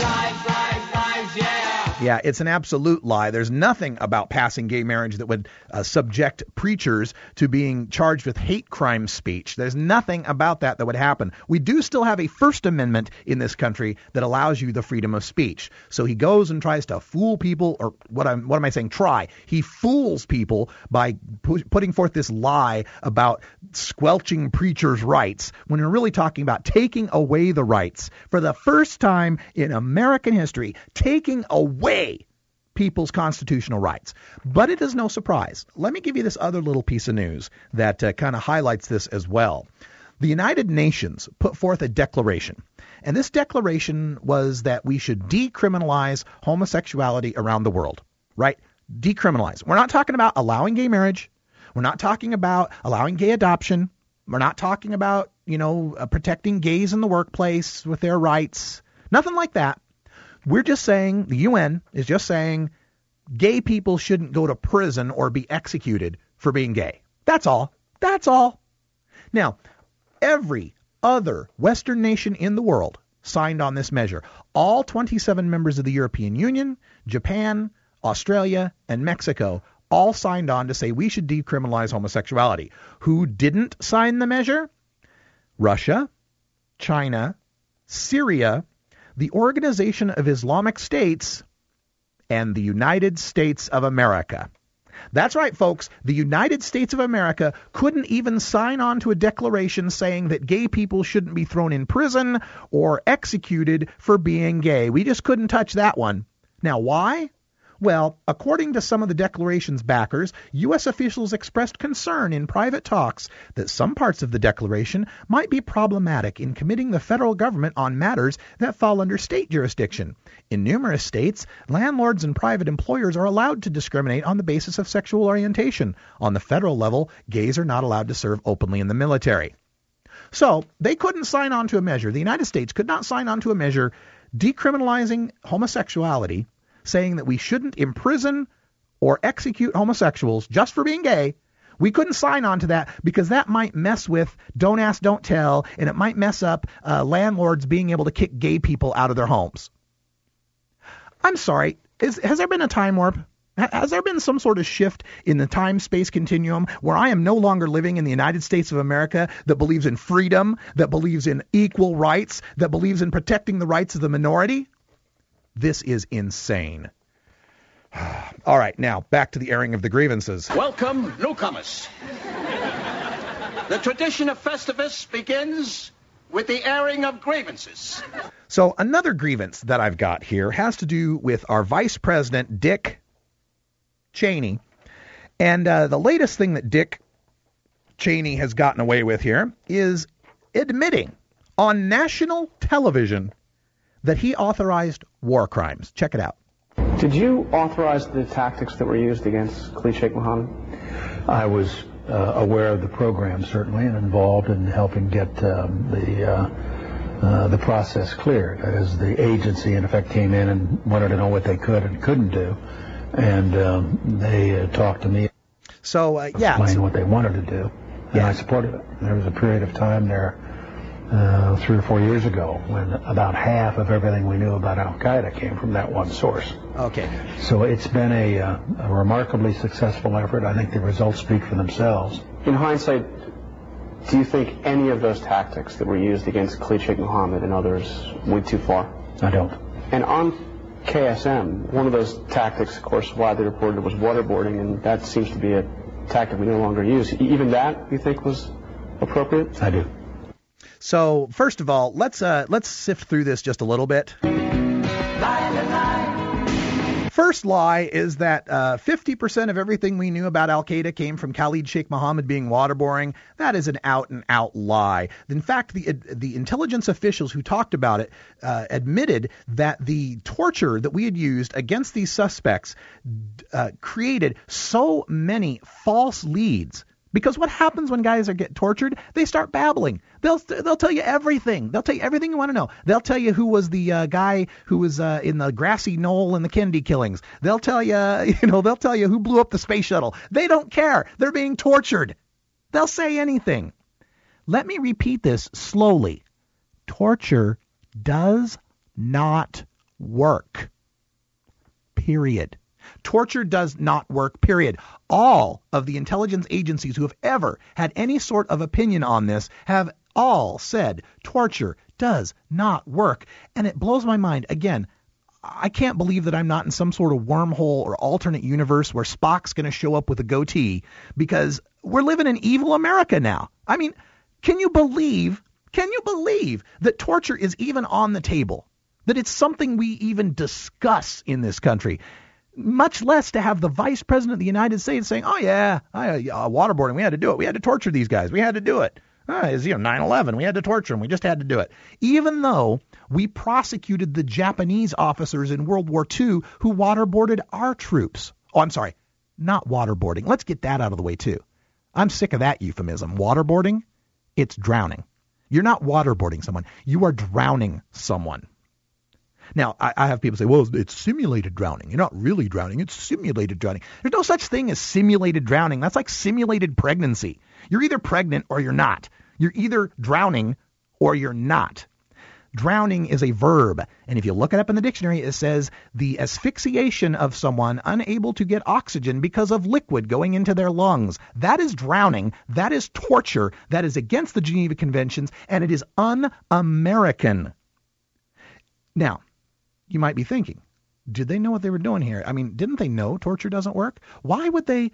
Yeah, it's an absolute lie. There's nothing about passing gay marriage that would subject preachers to being charged with hate crime speech. There's nothing about that would happen. We do still have a First Amendment in this country that allows you the freedom of speech. So he goes and tries to fool people, or what am I saying? Try. He fools people by putting forth this lie about squelching preachers' rights when we're really talking about taking away the rights. For the first time in American history, taking away people's constitutional rights. But it is no surprise. Let me give you this other little piece of news that kind of highlights this as well. The United Nations put forth a declaration, and this declaration was that we should decriminalize homosexuality around the world, right? Decriminalize. We're not talking about allowing gay marriage. We're not talking about allowing gay adoption. We're not talking about, protecting gays in the workplace with their rights. Nothing like that. We're just saying, the UN is just saying, gay people shouldn't go to prison or be executed for being gay. That's all. That's all. Now, every other Western nation in the world signed on this measure. All 27 members of the European Union, Japan, Australia, and Mexico all signed on to say we should decriminalize homosexuality. Who didn't sign the measure? Russia, China, Syria, the Organization of Islamic States, and the United States of America. That's right, folks. The United States of America couldn't even sign on to a declaration saying that gay people shouldn't be thrown in prison or executed for being gay. We just couldn't touch that one. Now, why? Well, according to some of the declaration's backers, U.S. officials expressed concern in private talks that some parts of the declaration might be problematic in committing the federal government on matters that fall under state jurisdiction. In numerous states, landlords and private employers are allowed to discriminate on the basis of sexual orientation. On the federal level, gays are not allowed to serve openly in the military. So they couldn't sign on to a measure. The United States could not sign on to a measure decriminalizing homosexuality, saying that we shouldn't imprison or execute homosexuals just for being gay. We couldn't sign on to that because that might mess with don't ask, don't tell, and it might mess up landlords being able to kick gay people out of their homes. I'm sorry, has there been a time warp? Has there been some sort of shift in the time-space continuum where I am no longer living in the United States of America that believes in freedom, that believes in equal rights, that believes in protecting the rights of the minority? This is insane. All right, now back to the airing of the grievances. Welcome, newcomers. The tradition of Festivus begins with the airing of grievances. So another grievance that I've got here has to do with our Vice President, Dick Cheney. And the latest thing that Dick Cheney has gotten away with here is admitting on national television that he authorized war crimes. Check it out. Did you authorize the tactics that were used against Khalid Sheikh Mohammed? I was aware of the program, certainly, and involved in helping get the process cleared. That is, the agency, in effect, came in and wanted to know what they could and couldn't do, and they talked to me. So, explained what they wanted to do, and I supported it. There was a period of time there 3 or 4 years ago when about half of everything we knew about Al-Qaeda came from that one source. Okay. So it's been a remarkably successful effort. I think the results speak for themselves. In hindsight, do you think any of those tactics that were used against Khalid Sheikh Mohammed and others went too far? I don't. And on KSM, one of those tactics, of course, widely reported was waterboarding, and that seems to be a tactic we no longer use. Even that, you think, was appropriate? I do. So, first of all, let's sift through this just a little bit. First lie is that 50% of everything we knew about Al-Qaeda came from Khalid Sheikh Mohammed being waterboarding. That is an out-and-out lie. In fact, the intelligence officials who talked about it admitted that the torture that we had used against these suspects created so many false leads Because what happens when guys get tortured? They start babbling. They'll tell you everything. They'll tell you everything you want to know. They'll tell you who was the guy who was in the grassy knoll in the Kennedy killings. They'll tell you, they'll tell you who blew up the space shuttle. They don't care. They're being tortured. They'll say anything. Let me repeat this slowly. Torture does not work. Period. Torture does not work, period. All of the intelligence agencies who have ever had any sort of opinion on this have all said torture does not work. And it blows my mind. Again, I can't believe that I'm not in some sort of wormhole or alternate universe where Spock's going to show up with a goatee, because we're living in evil America now. I mean, can you believe that torture is even on the table? That it's something we even discuss in this country? Much less to have the Vice President of the United States saying, oh, yeah, waterboarding, we had to do it. We had to torture these guys. We had to do it. It's 9/11. We had to torture them. We just had to do it. Even though we prosecuted the Japanese officers in World War II who waterboarded our troops. Oh, I'm sorry, not waterboarding. Let's get that out of the way, too. I'm sick of that euphemism. Waterboarding, it's drowning. You're not waterboarding someone. You are drowning someone. Now, I have people say, well, it's simulated drowning. You're not really drowning. It's simulated drowning. There's no such thing as simulated drowning. That's like simulated pregnancy. You're either pregnant or you're not. You're either drowning or you're not. Drowning is a verb. And if you look it up in the dictionary, it says the asphyxiation of someone unable to get oxygen because of liquid going into their lungs. That is drowning. That is torture. That is against the Geneva Conventions, and it is un-American. Now, you might be thinking, did they know what they were doing here? I mean, didn't they know torture doesn't work? Why would they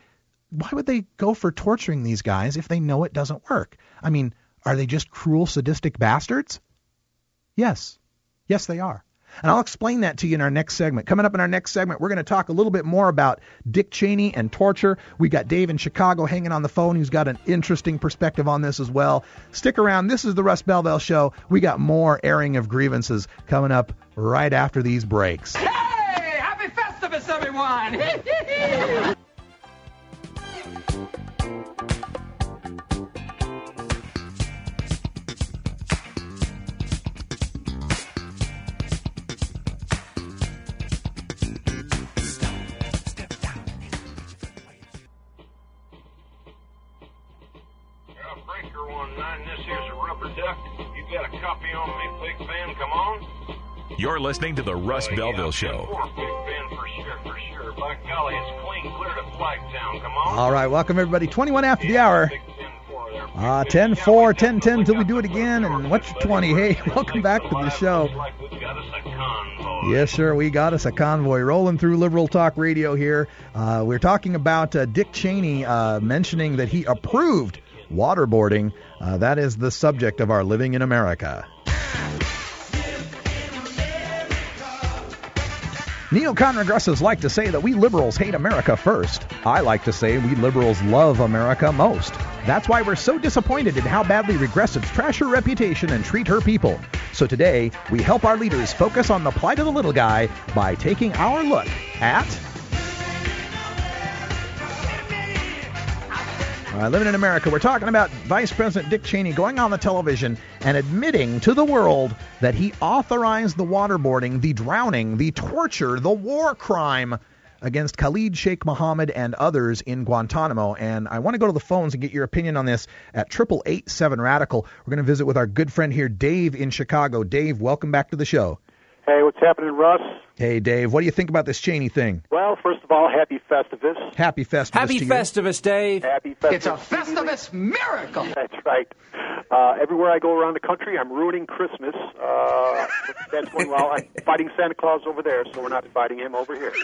go for torturing these guys if they know it doesn't work? I mean, are they just cruel, sadistic bastards? Yes. Yes, they are. And I'll explain that to you in our next segment. Coming up in our next segment, we're going to talk a little bit more about Dick Cheney and torture. We got Dave in Chicago hanging on the phone who's got an interesting perspective on this as well. Stick around. This is the Russ Belville Show. We got more airing of grievances coming up right after these breaks. Hey! Happy Festivus, everyone! This here's a rubber duck. You got a copy on me, Big Ben? Come on. You're listening to the Russ Belville Show. Big Ben, for sure. By golly, it's clean clear to Flagtown. Come on. All right, welcome everybody. 21 after the hour. 10-4, 10-10 till we do it again. And what's your 20? Hey, welcome back to the show. Yes, sir. We got us a convoy rolling through Liberal Talk Radio here. We're talking about Dick Cheney mentioning that he approved waterboarding. That is the subject of our Living in America. Neocon regressives like to say that we liberals hate America first. I like to say we liberals love America most. That's why we're so disappointed in how badly regressives trash her reputation and treat her people. So today, we help our leaders focus on the plight of the little guy by taking our look at Living in America. We're talking about Vice President Dick Cheney going on the television and admitting to the world that he authorized the waterboarding, the drowning, the torture, the war crime against Khalid Sheikh Mohammed and others in Guantanamo. And I want to go to the phones and get your opinion on this at 888-7-RADICAL. We're going to visit with our good friend here, Dave in Chicago. Dave, welcome back to the show. Hey, what's happening, Russ? Hey, Dave, what do you think about this Cheney thing? Well, first of all, happy Festivus. Happy Festivus Happy to you. Festivus, Dave. Happy Festivus. It's a Festivus miracle. That's right. Everywhere I go around the country, I'm ruining Christmas. That's going well. I'm fighting Santa Claus over there, so we're not fighting him over here.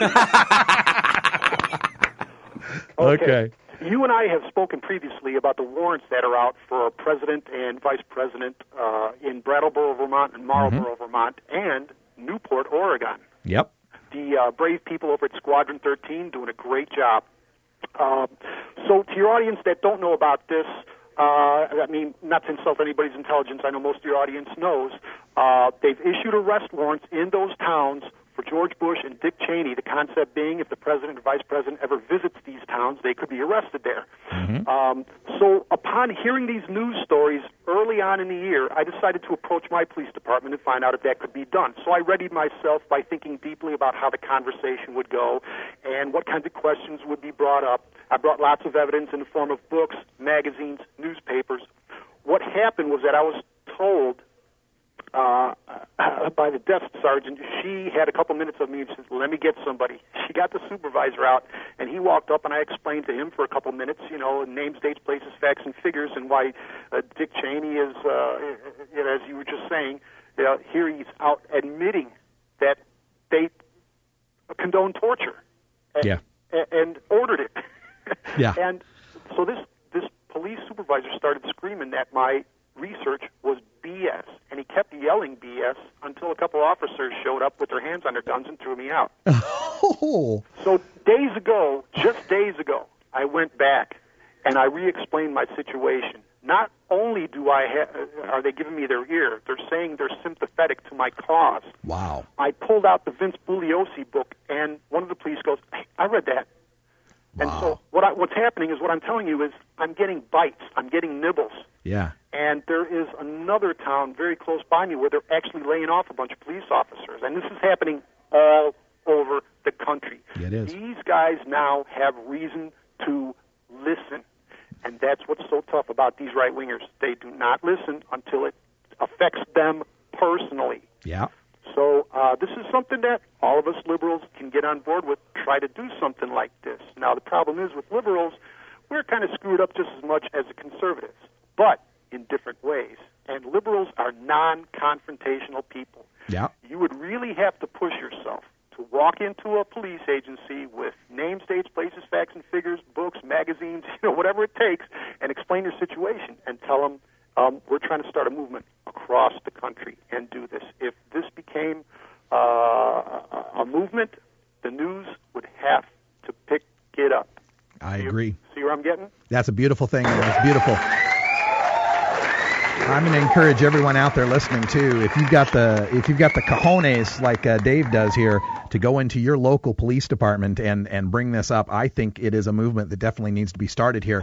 Okay. You and I have spoken previously about the warrants that are out for President and Vice President in Brattleboro, Vermont, and Marlboro, Vermont, and Newport, Oregon. Yep. The brave people over at Squadron 13 doing a great job. So to your audience that don't know about this, I mean, not to insult anybody's intelligence, I know most of your audience knows, they've issued arrest warrants in those towns for George Bush and Dick Cheney, the concept being if the president or vice president ever visits these towns, they could be arrested there. So upon hearing these news stories early on in the year, I decided to approach my police department and find out if that could be done. So I readied myself by thinking deeply about how the conversation would go and what kinds of questions would be brought up. I brought lots of evidence in the form of books, magazines, newspapers. What happened was that I was told by the desk sergeant, she had a couple minutes of me and said, let me get somebody. She got the supervisor out, and he walked up, and I explained to him for a couple minutes, names, dates, places, facts, and figures, and why Dick Cheney is, as you were just saying, here he's out admitting that they condone torture and ordered it. And so this police supervisor started screaming that my research was BS, and he kept yelling BS until a couple officers showed up with their hands on their guns and threw me out. So just days ago, I went back and I re-explained my situation. Not only are they giving me their ear, they're saying they're sympathetic to my cause. Wow. I pulled out the Vince Bugliosi book, and one of the police goes, hey, I read that. And so what's happening is what I'm telling you is I'm getting bites. I'm getting nibbles. Yeah. And there is another town very close by me where they're actually laying off a bunch of police officers. And this is happening all over the country. Yeah, it is. These guys now have reason to listen. And that's what's so tough about these right-wingers. They do not listen until it affects them personally. Yeah. So this is something that all of us liberals can get on board with, try to do something like this. Now, the problem is with liberals, we're kind of screwed up just as much as the conservatives, but in different ways. And liberals are non-confrontational people. Yeah. You would really have to push yourself to walk into a police agency with names, dates, places, facts, and figures, books, magazines, whatever it takes, and explain your situation and tell them, we're trying to start a movement across the country and do this. If this became a movement, the news would have to pick it up. I agree. See where I'm getting? That's a beautiful thing. It's beautiful. I'm going to encourage everyone out there listening too. If you've got the cojones like Dave does here to go into your local police department and bring this up, I think it is a movement that definitely needs to be started here.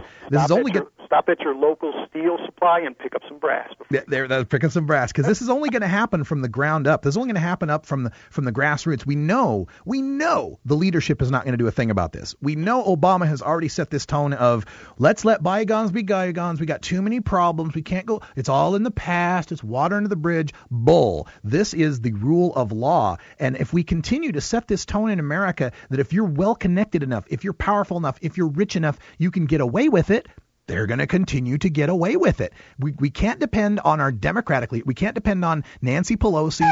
Stop at your local steel supply and pick up some brass. They're picking some brass because this is only going to happen from the ground up. This is only going to happen up from the grassroots. We know the leadership is not going to do a thing about this. We know Obama has already set this tone of let's let bygones be bygones. We got too many problems. We can't go. It's all in the past. It's water under the bridge. Bull. This is the rule of law. And if we continue to set this tone in America that if you're well connected enough, if you're powerful enough, if you're rich enough, you can get away with it, they're going to continue to get away with it. We can't depend on our democratically. We can't depend on Nancy Pelosi.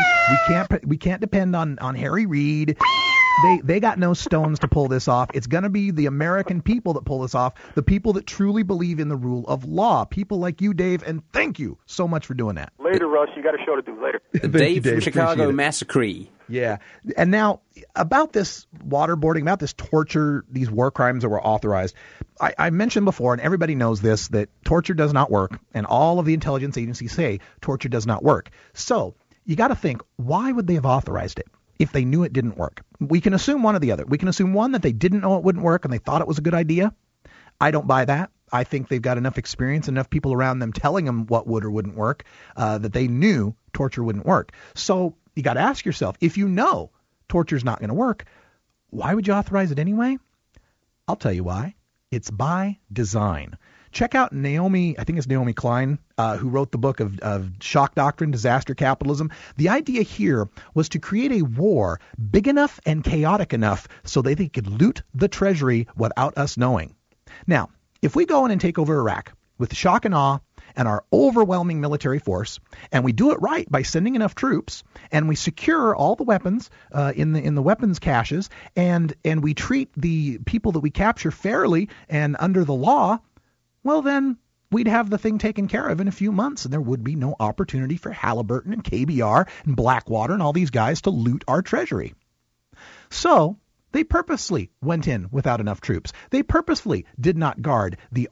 We can't depend on Harry Reid. They got no stones to pull this off. It's going to be the American people that pull this off, the people that truly believe in the rule of law. People like you, Dave, and thank you so much for doing that. Later, Russ. You got a show to do later. Dave from Chicago Massacre. Yeah. And now, about this waterboarding, about this torture, these war crimes that were authorized, I mentioned before, and everybody knows this, that torture does not work, and all of the intelligence agencies say torture does not work. So you got to think, why would they have authorized it if they knew it didn't work? We can assume one or the other. We can assume, one, that they didn't know it wouldn't work and they thought it was a good idea. I don't buy that. I think they've got enough experience, enough people around them telling them what would or wouldn't work, that they knew torture wouldn't work. So you got to ask yourself, if you know torture's not going to work, why would you authorize it anyway? I'll tell you why. It's by design. Check out Naomi Klein, who wrote the book of Shock Doctrine, Disaster Capitalism. The idea here was to create a war big enough and chaotic enough so that they could loot the treasury without us knowing. Now, if we go in and take over Iraq with shock and awe and our overwhelming military force, and we do it right by sending enough troops, and we secure all the weapons in the weapons caches, and we treat the people that we capture fairly and under the law, well then we'd have the thing taken care of in a few months, and there would be no opportunity for Halliburton and KBR and Blackwater and all these guys to loot our treasury. So they purposely went in without enough troops. They purposefully did not guard the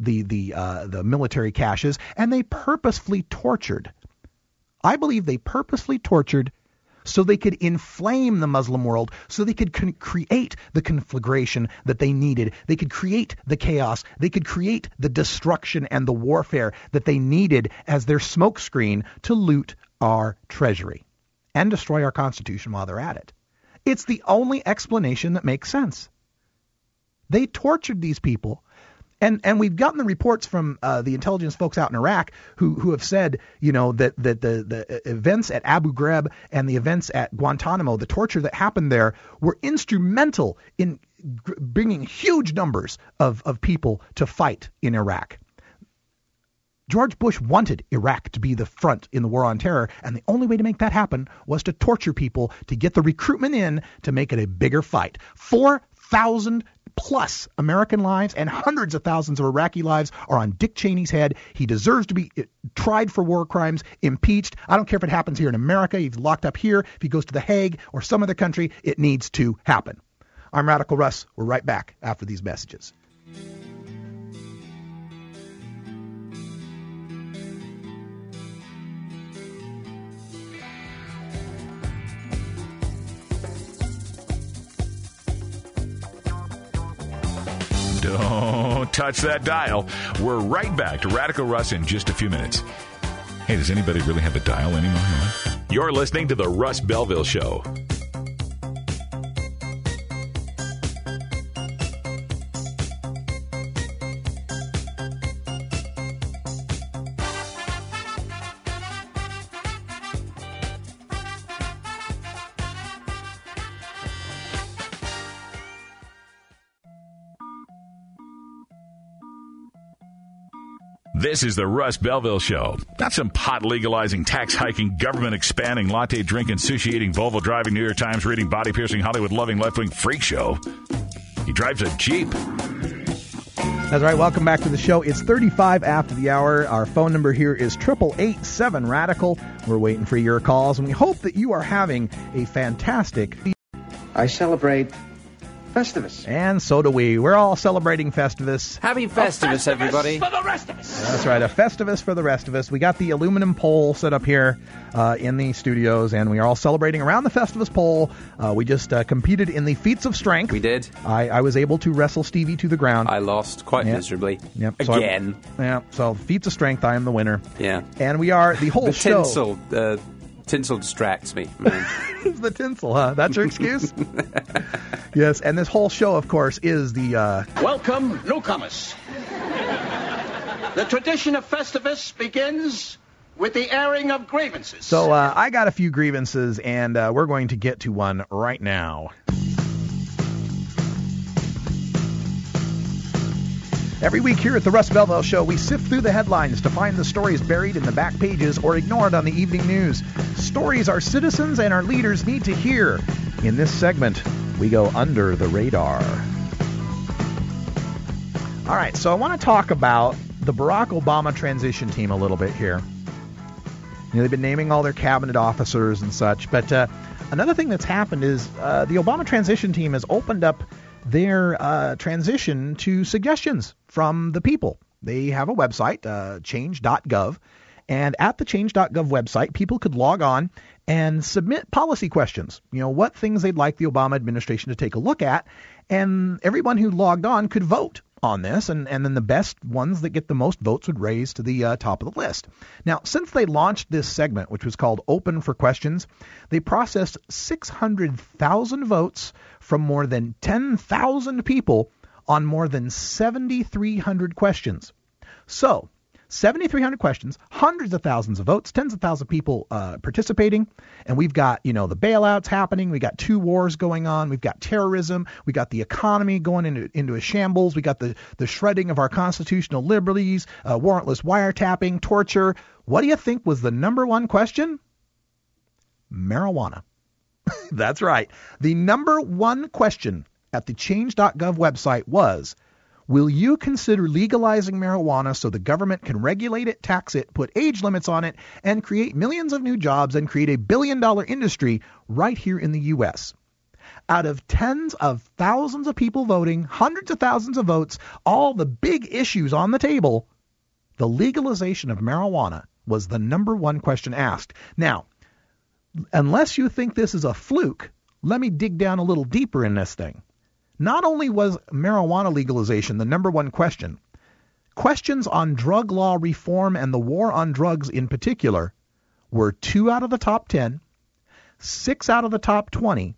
military caches, and they purposefully tortured. I believe they purposely tortured so they could inflame the Muslim world, so they could create the conflagration that they needed. They could create the chaos. They could create the destruction and the warfare that they needed as their smokescreen to loot our treasury and destroy our Constitution while they're at it. It's the only explanation that makes sense. They tortured these people. And we've gotten the reports from the intelligence folks out in Iraq who have said, that the events at Abu Ghraib and the events at Guantanamo, the torture that happened there, were instrumental in bringing huge numbers of people to fight in Iraq. George Bush wanted Iraq to be the front in the war on terror, and the only way to make that happen was to torture people to get the recruitment in to make it a bigger fight. 4,000 plus American lives and hundreds of thousands of Iraqi lives are on Dick Cheney's head. He deserves to be tried for war crimes, impeached. I don't care if it happens here in America. He's locked up here. If he goes to The Hague or some other country, it needs to happen. I'm Radical Russ. We're right back after these messages. Don't touch that dial. We're right back to Radical Russ in just a few minutes. Hey, does anybody really have a dial anymore? You're listening to the Russ Belville Show. This is the Russ Belville Show. Not some pot legalizing, tax hiking, government expanding, latte drinking, sushi eating, Volvo driving, New York Times reading, body piercing, Hollywood loving, left wing freak show. He drives a Jeep. That's right. Welcome back to the show. It's 35 after the hour. Our phone number here is 888-7-RADICAL. We're waiting for your calls, and we hope that you are having a fantastic... I celebrate Festivus. And so do we. We're all celebrating Festivus. Happy Festivus, everybody. For the rest of us. That's right, a Festivus for the rest of us. We got the aluminum pole set up here in the studios, and we are all celebrating around the Festivus pole. We just competed in the feats of strength. We did. I was able to wrestle Stevie to the ground. I lost quite miserably. Yep. Again. So feats of strength, I am the winner. Yeah. And we are the whole show. Tinsel distracts me. It's the tinsel, huh? That's your excuse? Yes, and this whole show, of course, is the... Welcome, newcomers. The tradition of Festivus begins with the airing of grievances. So I got a few grievances, and we're going to get to one right now. Every week here at the Russ Belville Show, we sift through the headlines to find the stories buried in the back pages or ignored on the evening news. Stories our citizens and our leaders need to hear. In this segment, we go under the radar. All right, so I want to talk about the Barack Obama transition team a little bit here. They've been naming all their cabinet officers and such, but another thing that's happened is the Obama transition team has opened up their transition to suggestions from the people. They have a website, change.gov, and at the change.gov website, people could log on and submit policy questions, what things they'd like the Obama administration to take a look at, and everyone who logged on could vote on this, and then the best ones that get the most votes would raise to the top of the list. Now, since they launched this segment, which was called Open for Questions, they processed 600,000 votes from more than 10,000 people on more than 7,300 questions. So, 7,300 questions, hundreds of thousands of votes, tens of thousands of people participating, and we've got, the bailouts happening, we got two wars going on, we've got terrorism, we got the economy going into a shambles, we got the shredding of our constitutional liberties, warrantless wiretapping, torture. What do you think was the number one question? Marijuana. That's right. The number one question at the change.gov website was, will you consider legalizing marijuana so the government can regulate it, tax it, put age limits on it, and create millions of new jobs and create a billion-dollar industry right here in the U.S.? Out of tens of thousands of people voting, hundreds of thousands of votes, all the big issues on the table, the legalization of marijuana was the number one question asked. Now, unless you think this is a fluke, let me dig down a little deeper in this thing. Not only was marijuana legalization the number one question, questions on drug law reform and the war on drugs in particular were 2 out of the top 10, 6 out of the top 20,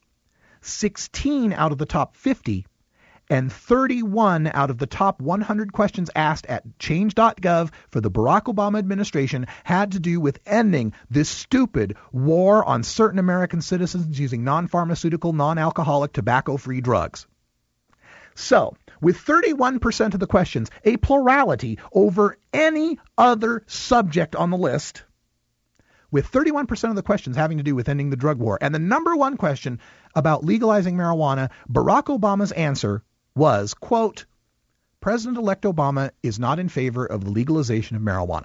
16 out of the top 50, and 31 out of the top 100 questions asked at change.gov for the Barack Obama administration had to do with ending this stupid war on certain American citizens using non-pharmaceutical, non-alcoholic, tobacco-free drugs. So, with 31% of the questions, a plurality over any other subject on the list, with 31% of the questions having to do with ending the drug war, and the number one question about legalizing marijuana, Barack Obama's answer was, quote, President-elect Obama is not in favor of the legalization of marijuana.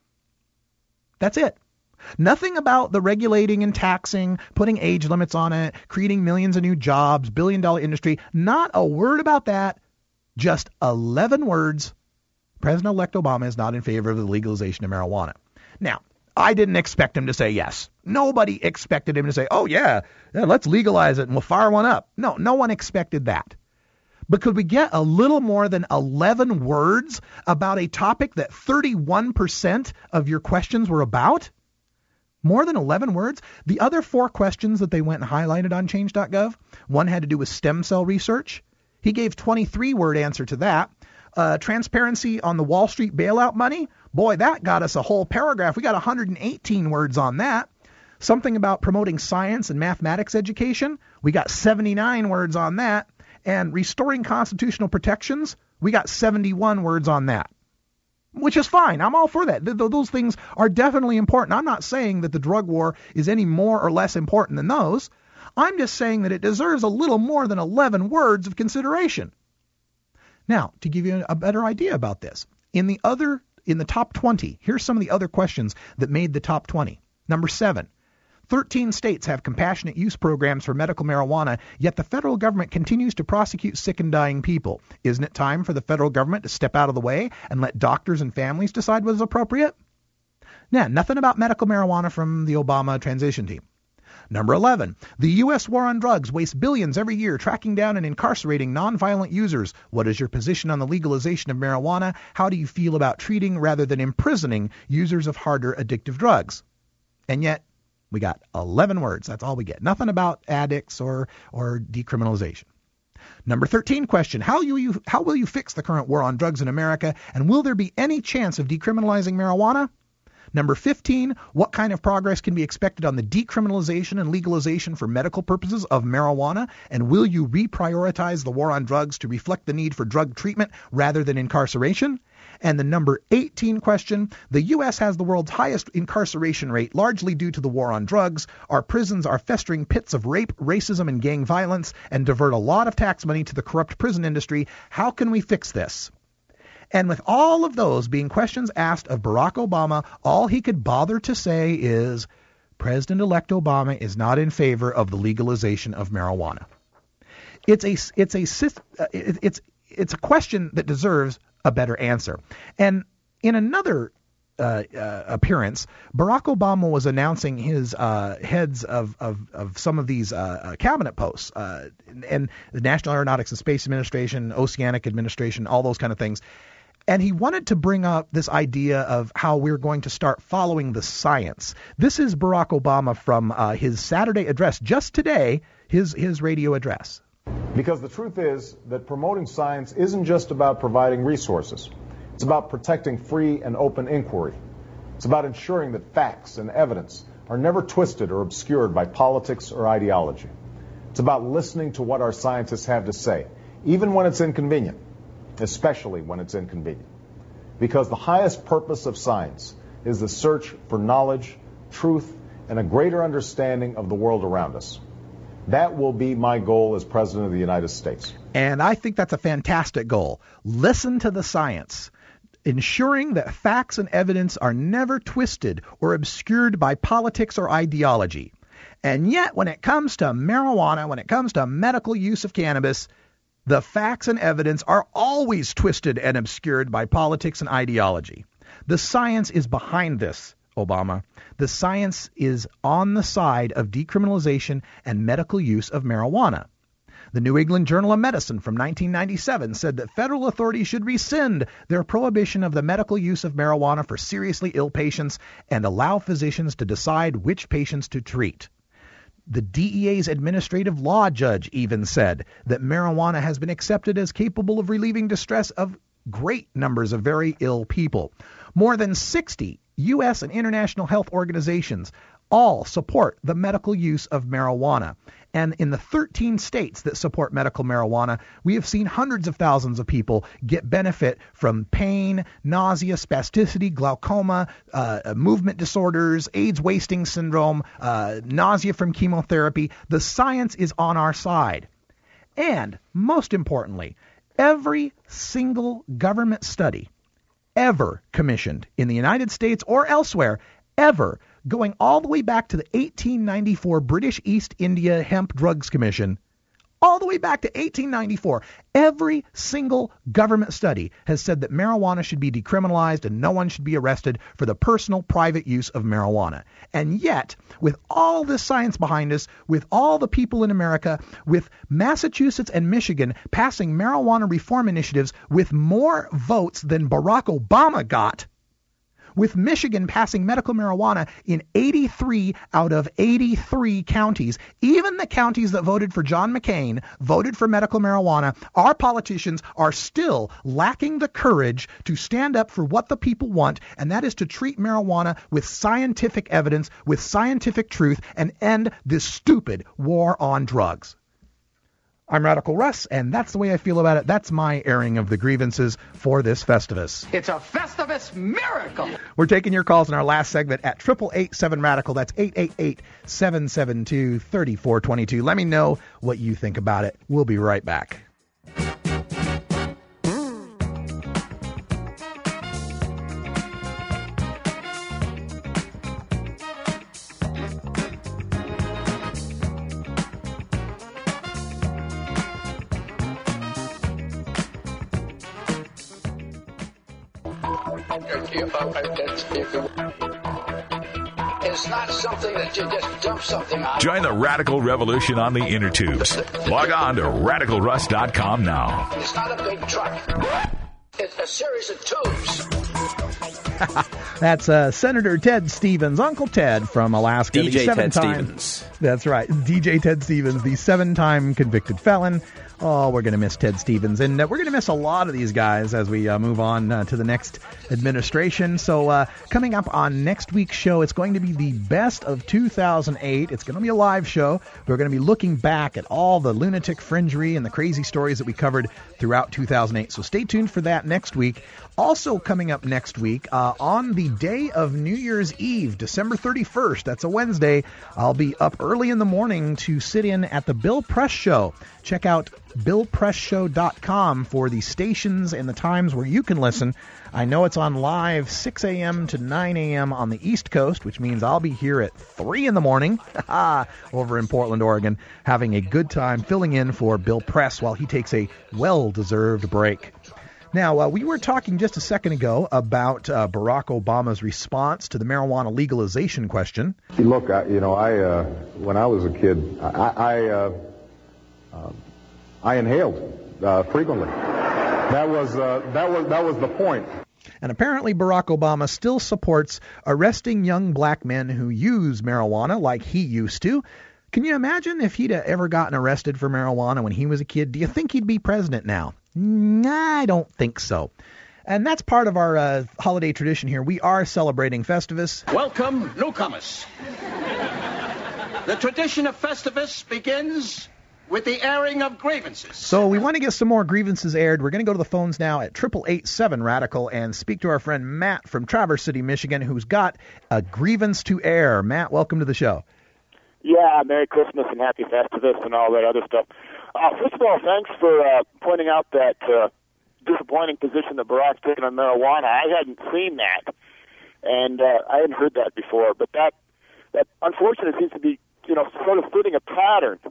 That's it. Nothing about the regulating and taxing, putting age limits on it, creating millions of new jobs, billion-dollar industry. Not a word about that. Just 11 words. President-elect Obama is not in favor of the legalization of marijuana. Now, I didn't expect him to say yes. Nobody expected him to say, oh, yeah, let's legalize it and we'll fire one up. No one expected that. But could we get a little more than 11 words about a topic that 31% of your questions were about? More than 11 words? The other 4 questions that they went and highlighted on change.gov, one had to do with stem cell research. He gave 23-word answer to that. Transparency on the Wall Street bailout money. Boy, that got us a whole paragraph. We got 118 words on that. Something about promoting science and mathematics education. We got 79 words on that. And restoring constitutional protections, we got 71 words on that, which is fine. I'm all for that. Those things are definitely important. I'm not saying that the drug war is any more or less important than those. I'm just saying that it deserves a little more than 11 words of consideration. Now, to give you a better idea about this, in the top 20, here's some of the other questions that made the top 20. Number 7. 13 states have compassionate use programs for medical marijuana, yet the federal government continues to prosecute sick and dying people. Isn't it time for the federal government to step out of the way and let doctors and families decide what is appropriate? Now, nothing about medical marijuana from the Obama transition team. Number 11, the U.S. war on drugs wastes billions every year tracking down and incarcerating nonviolent users. What is your position on the legalization of marijuana? How do you feel about treating rather than imprisoning users of harder addictive drugs? And yet, we got 11 words. That's all we get. Nothing about addicts or decriminalization. Number 13 question, how will you fix the current war on drugs in America, and will there be any chance of decriminalizing marijuana? Number 15, what kind of progress can be expected on the decriminalization and legalization for medical purposes of marijuana, and will you reprioritize the war on drugs to reflect the need for drug treatment rather than incarceration? And the number 18 question, the U.S. has the world's highest incarceration rate, largely due to the war on drugs. Our prisons are festering pits of rape, racism, and gang violence, and divert a lot of tax money to the corrupt prison industry. How can we fix this? And with all of those being questions asked of Barack Obama, all he could bother to say is, President-elect Obama is not in favor of the legalization of marijuana. It's a question that deserves a better answer. And in another appearance, Barack Obama was announcing his heads of some of these cabinet posts and the National Aeronautics and Space Administration, Oceanic Administration, all those kind of things. And he wanted to bring up this idea of how we're going to start following the science. This is Barack Obama from his Saturday address just today, his radio address. Because the truth is that promoting science isn't just about providing resources. It's about protecting free and open inquiry. It's about ensuring that facts and evidence are never twisted or obscured by politics or ideology. It's about listening to what our scientists have to say, even when it's inconvenient, especially when it's inconvenient. Because the highest purpose of science is the search for knowledge, truth, and a greater understanding of the world around us. That will be my goal as President of the United States. And I think that's a fantastic goal. Listen to the science, ensuring that facts and evidence are never twisted or obscured by politics or ideology. And yet, when it comes to marijuana, when it comes to medical use of cannabis, the facts and evidence are always twisted and obscured by politics and ideology. The science is behind this, Obama. The science is on the side of decriminalization and medical use of marijuana. The New England Journal of Medicine from 1997 said that federal authorities should rescind their prohibition of the medical use of marijuana for seriously ill patients and allow physicians to decide which patients to treat. The DEA's administrative law judge even said that marijuana has been accepted as capable of relieving distress of great numbers of very ill people. More than 60 U.S. and international health organizations all support the medical use of marijuana. And in the 13 states that support medical marijuana, we have seen hundreds of thousands of people get benefit from pain, nausea, spasticity, glaucoma, movement disorders, AIDS wasting syndrome, nausea from chemotherapy. The science is on our side. And most importantly, every single government study ever commissioned in the United States or elsewhere, ever, going all the way back to the 1894 British East India Hemp Drugs Commission, all the way back to 1894, every single government study has said that marijuana should be decriminalized and no one should be arrested for the personal, private use of marijuana. And yet, with all this science behind us, with all the people in America, with Massachusetts and Michigan passing marijuana reform initiatives with more votes than Barack Obama got, with Michigan passing medical marijuana in 83 out of 83 counties, even the counties that voted for John McCain voted for medical marijuana, our politicians are still lacking the courage to stand up for what the people want, and that is to treat marijuana with scientific evidence, with scientific truth, and end this stupid war on drugs. I'm Radical Russ, and that's the way I feel about it. That's my airing of the grievances for this Festivus. It's a Festivus miracle. We're taking your calls in our last segment at 888-7-RADICAL. That's 888-772-3422. Let me know what you think about it. We'll be right back. It's not something that you just dump something on. Join the radical revolution on the inner tubes. Log on to RadicalRuss.com now. It's not a big truck. It's a series of tubes. That's Senator Ted Stevens, Uncle Ted from Alaska. DJ Ted Stevens. That's right. DJ Ted Stevens, the 7-time convicted felon. Oh, we're going to miss Ted Stevens. And we're going to miss a lot of these guys as we move on to the next administration. So coming up on next week's show, it's going to be the best of 2008. It's going to be a live show. We're going to be looking back at all the lunatic fringery and the crazy stories that we covered throughout 2008. So stay tuned for that next week. Also coming up next week, on the day of New Year's Eve, December 31st, that's a Wednesday, I'll be up early in the morning to sit in at the Bill Press Show. Check out BillPressShow.com for the stations and the times where you can listen. I know it's on live 6 a.m. to 9 a.m. on the East Coast, which means I'll be here at 3 in the morning over in Portland, Oregon, having a good time filling in for Bill Press while he takes a well-deserved break. Now, we were talking just a second ago about Barack Obama's response to the marijuana legalization question. Look, when I was a kid, I inhaled frequently. That was the point. And apparently Barack Obama still supports arresting young black men who use marijuana like he used to. Can you imagine if he'd ever gotten arrested for marijuana when he was a kid? Do you think he'd be president now? Nah, I don't think so. And that's part of our holiday tradition here. We are celebrating Festivus. Welcome, newcomers. The tradition of Festivus begins with the airing of grievances. So we want to get some more grievances aired. We're going to go to the phones now at 888-7-RADICAL and speak to our friend Matt from Traverse City, Michigan, who's got a grievance to air. Matt, welcome to the show. Yeah, Merry Christmas and Happy Festivus and all that other stuff. First of all, thanks for pointing out that disappointing position that Barack's taken on marijuana. I hadn't seen that, and I hadn't heard that before. But that unfortunately seems to be, sort of fitting a pattern.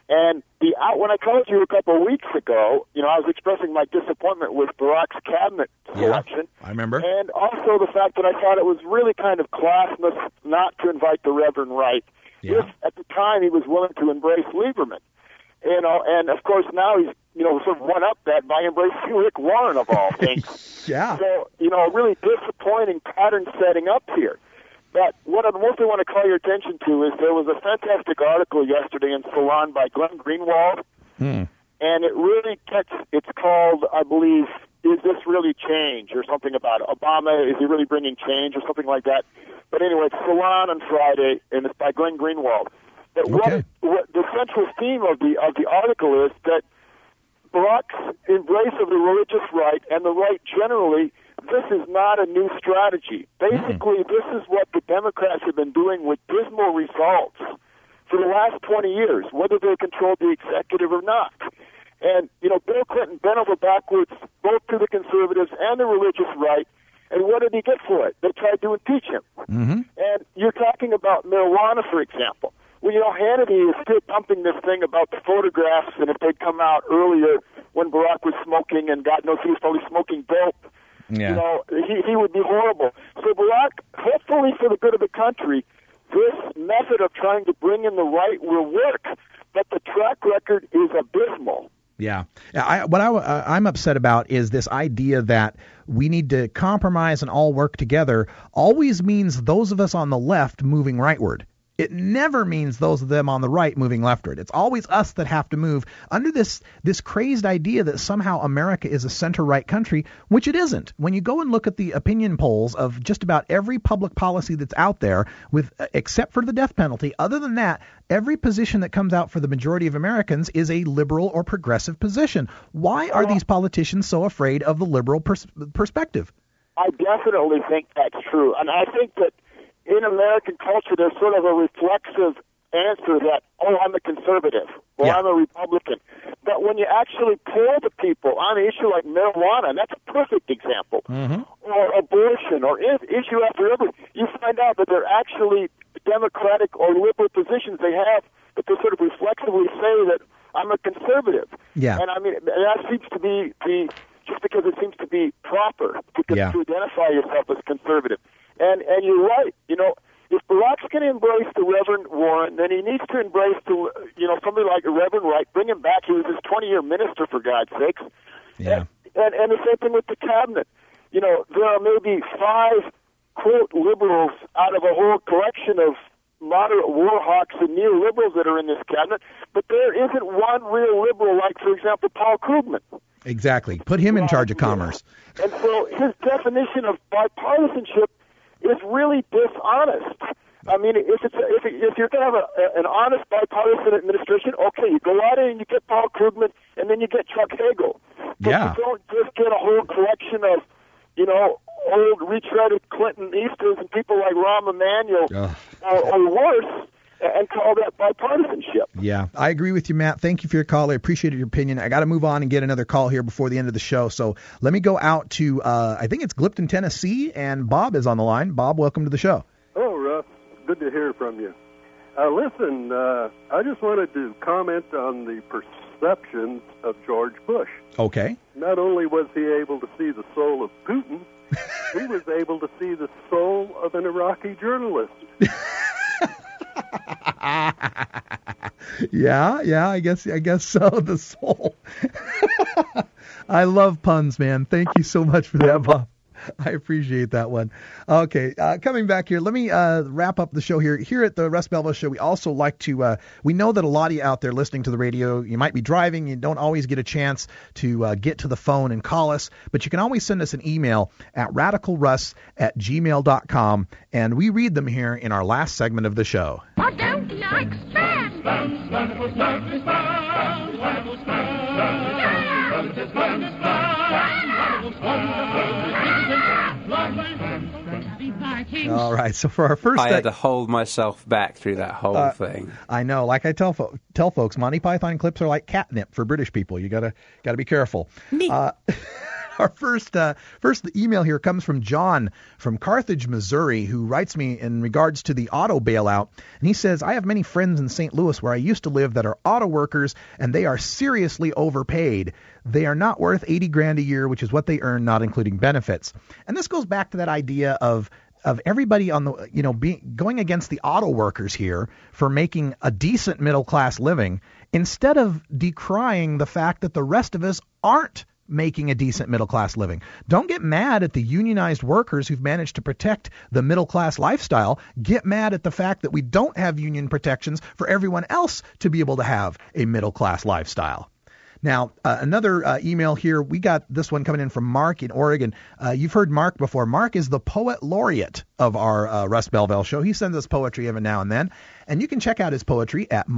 And when I called you a couple of weeks ago, I was expressing my disappointment with Barack's cabinet selection. I remember. And also the fact that I thought it was really kind of classless not to invite the Reverend Wright. If at the time he was willing to embrace Lieberman. And of course now he's, sort of one up that by embracing Rick Warren of all things. Yeah. So, a really disappointing pattern setting up here. But what I mostly want to call your attention to is there was a fantastic article yesterday in Salon by Glenn Greenwald, and it really it's called, I believe, Is This Really Change, or something about Obama, is he really bringing change, or something like that. But anyway, it's Salon on Friday, and it's by Glenn Greenwald. But what the central theme of the article is that Barack's embrace of the religious right and the right generally, this is not a new strategy. Basically, this is what the Democrats have been doing with dismal results for the last 20 years, whether they controlled the executive or not. And, Bill Clinton bent over backwards both to the conservatives and the religious right, and what did he get for it? They tried to impeach him. And you're talking about marijuana, for example. Well, Hannity is still pumping this thing about the photographs, and if they'd come out earlier when Barack was smoking, and God knows he was probably smoking dope, he would be horrible. So Barack, hopefully for the good of the country, this method of trying to bring in the right will work, but the track record is abysmal. Yeah. What I'm upset about is this idea that we need to compromise and all work together always means those of us on the left moving rightward. It never means those of them on the right moving leftward. It's always us that have to move under this crazed idea that somehow America is a center-right country, which it isn't. When you go and look at the opinion polls of just about every public policy that's out there, except for the death penalty, other than that, every position that comes out for the majority of Americans is a liberal or progressive position. Why are these politicians so afraid of the liberal perspective? I definitely think that's true. And I think that in American culture, there's sort of a reflexive answer that, I'm a conservative, or I'm a Republican. But when you actually poll the people on an issue like marijuana, and that's a perfect example, or abortion, or issue after issue, you find out that they're actually Democratic or liberal positions they have, but they sort of reflexively say that I'm a conservative. Yeah. And I mean, that seems to be just because it seems to be proper to identify yourself as conservative. And you're right. If Barack's going to embrace the Reverend Warren, then he needs to embrace somebody like a Reverend Wright. Bring him back. He was his 20-year minister, for God's sakes. Yeah. And the same thing with the cabinet. There are maybe 5, quote, liberals out of a whole collection of moderate war hawks and neoliberals that are in this cabinet, but there isn't one real liberal like, for example, Paul Krugman. Exactly. Put him in charge of commerce. And so his definition of bipartisanship is really dishonest. I mean, if you're going to have an honest bipartisan administration, okay, you go out and you get Paul Krugman, and then you get Chuck Hagel. But you don't just get a whole collection of, old retreaded Clinton Easters and people like Rahm Emanuel, or worse, and call that bipartisanship. Yeah, I agree with you, Matt. Thank you for your call. I appreciate your opinion. I got to move on and get another call here before the end of the show. So let me go out to, I think it's Glipton, Tennessee, and Bob is on the line. Bob, welcome to the show. Oh, Russ, good to hear from you. Listen, I just wanted to comment on the perceptions of George Bush. Okay. Not only was he able to see the soul of Putin, he was able to see the soul of an Iraqi journalist. Yeah, I guess so. The soul. I love puns, man. Thank you so much for that, Bob. I appreciate that one. Okay, coming back here, let me wrap up the show here. Here at the Russ Belville Show, we also like to, we know that a lot of you out there listening to the radio, you might be driving, you don't always get a chance to get to the phone and call us, but you can always send us an email at radicalruss@gmail.com, and we read them here in our last segment of the show. I don't like spam. All right, so for our first... I had to hold myself back through that whole thing. I know. Like I tell folks, Monty Python clips are like catnip for British people. You gotta be careful. Our first email here comes from John from Carthage, Missouri, who writes me in regards to the auto bailout. And he says, I have many friends in St. Louis where I used to live that are auto workers, and they are seriously overpaid. They are not worth $80,000 a year, which is what they earn, not including benefits. And this goes back to that idea of everybody on the, going against the auto workers here for making a decent middle class living, instead of decrying the fact that the rest of us aren't making a decent middle class living. Don't get mad at the unionized workers who've managed to protect the middle class lifestyle. Get mad at the fact that we don't have union protections for everyone else to be able to have a middle class lifestyle. Now, another email here. We got this one coming in from Mark in Oregon. You've heard Mark before. Mark is the poet laureate of our Russ Belville show. He sends us poetry every now and then. And you can check out his poetry at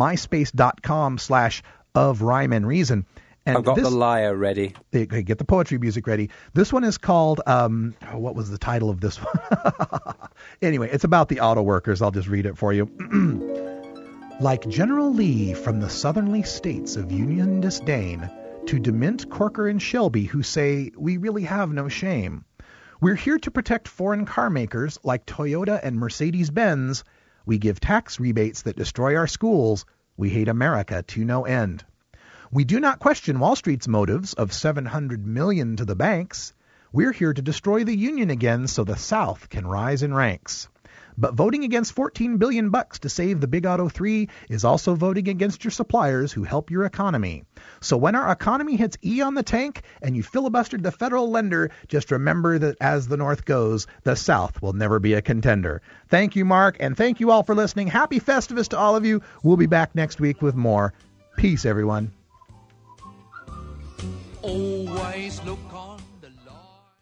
myspace.com/ofrhymeandreason. And I've got the lyre ready. Okay, get the poetry music ready. This one is called, what was the title of this one? Anyway, it's about the auto workers. I'll just read it for you. Like General Lee from the southerly states of Union disdain, to Dement, Corker, and Shelby, who say, we really have no shame. We're here to protect foreign car makers like Toyota and Mercedes-Benz. We give tax rebates that destroy our schools. We hate America to no end. We do not question Wall Street's motives of $700 million to the banks. We're here to destroy the union again so the South can rise in ranks. But voting against $14 billion to save the Big Auto 3 is also voting against your suppliers who help your economy. So when our economy hits E on the tank and you filibustered the federal lender, just remember that as the North goes, the South will never be a contender. Thank you, Mark, and thank you all for listening. Happy Festivus to all of you. We'll be back next week with more. Peace, everyone. Always look on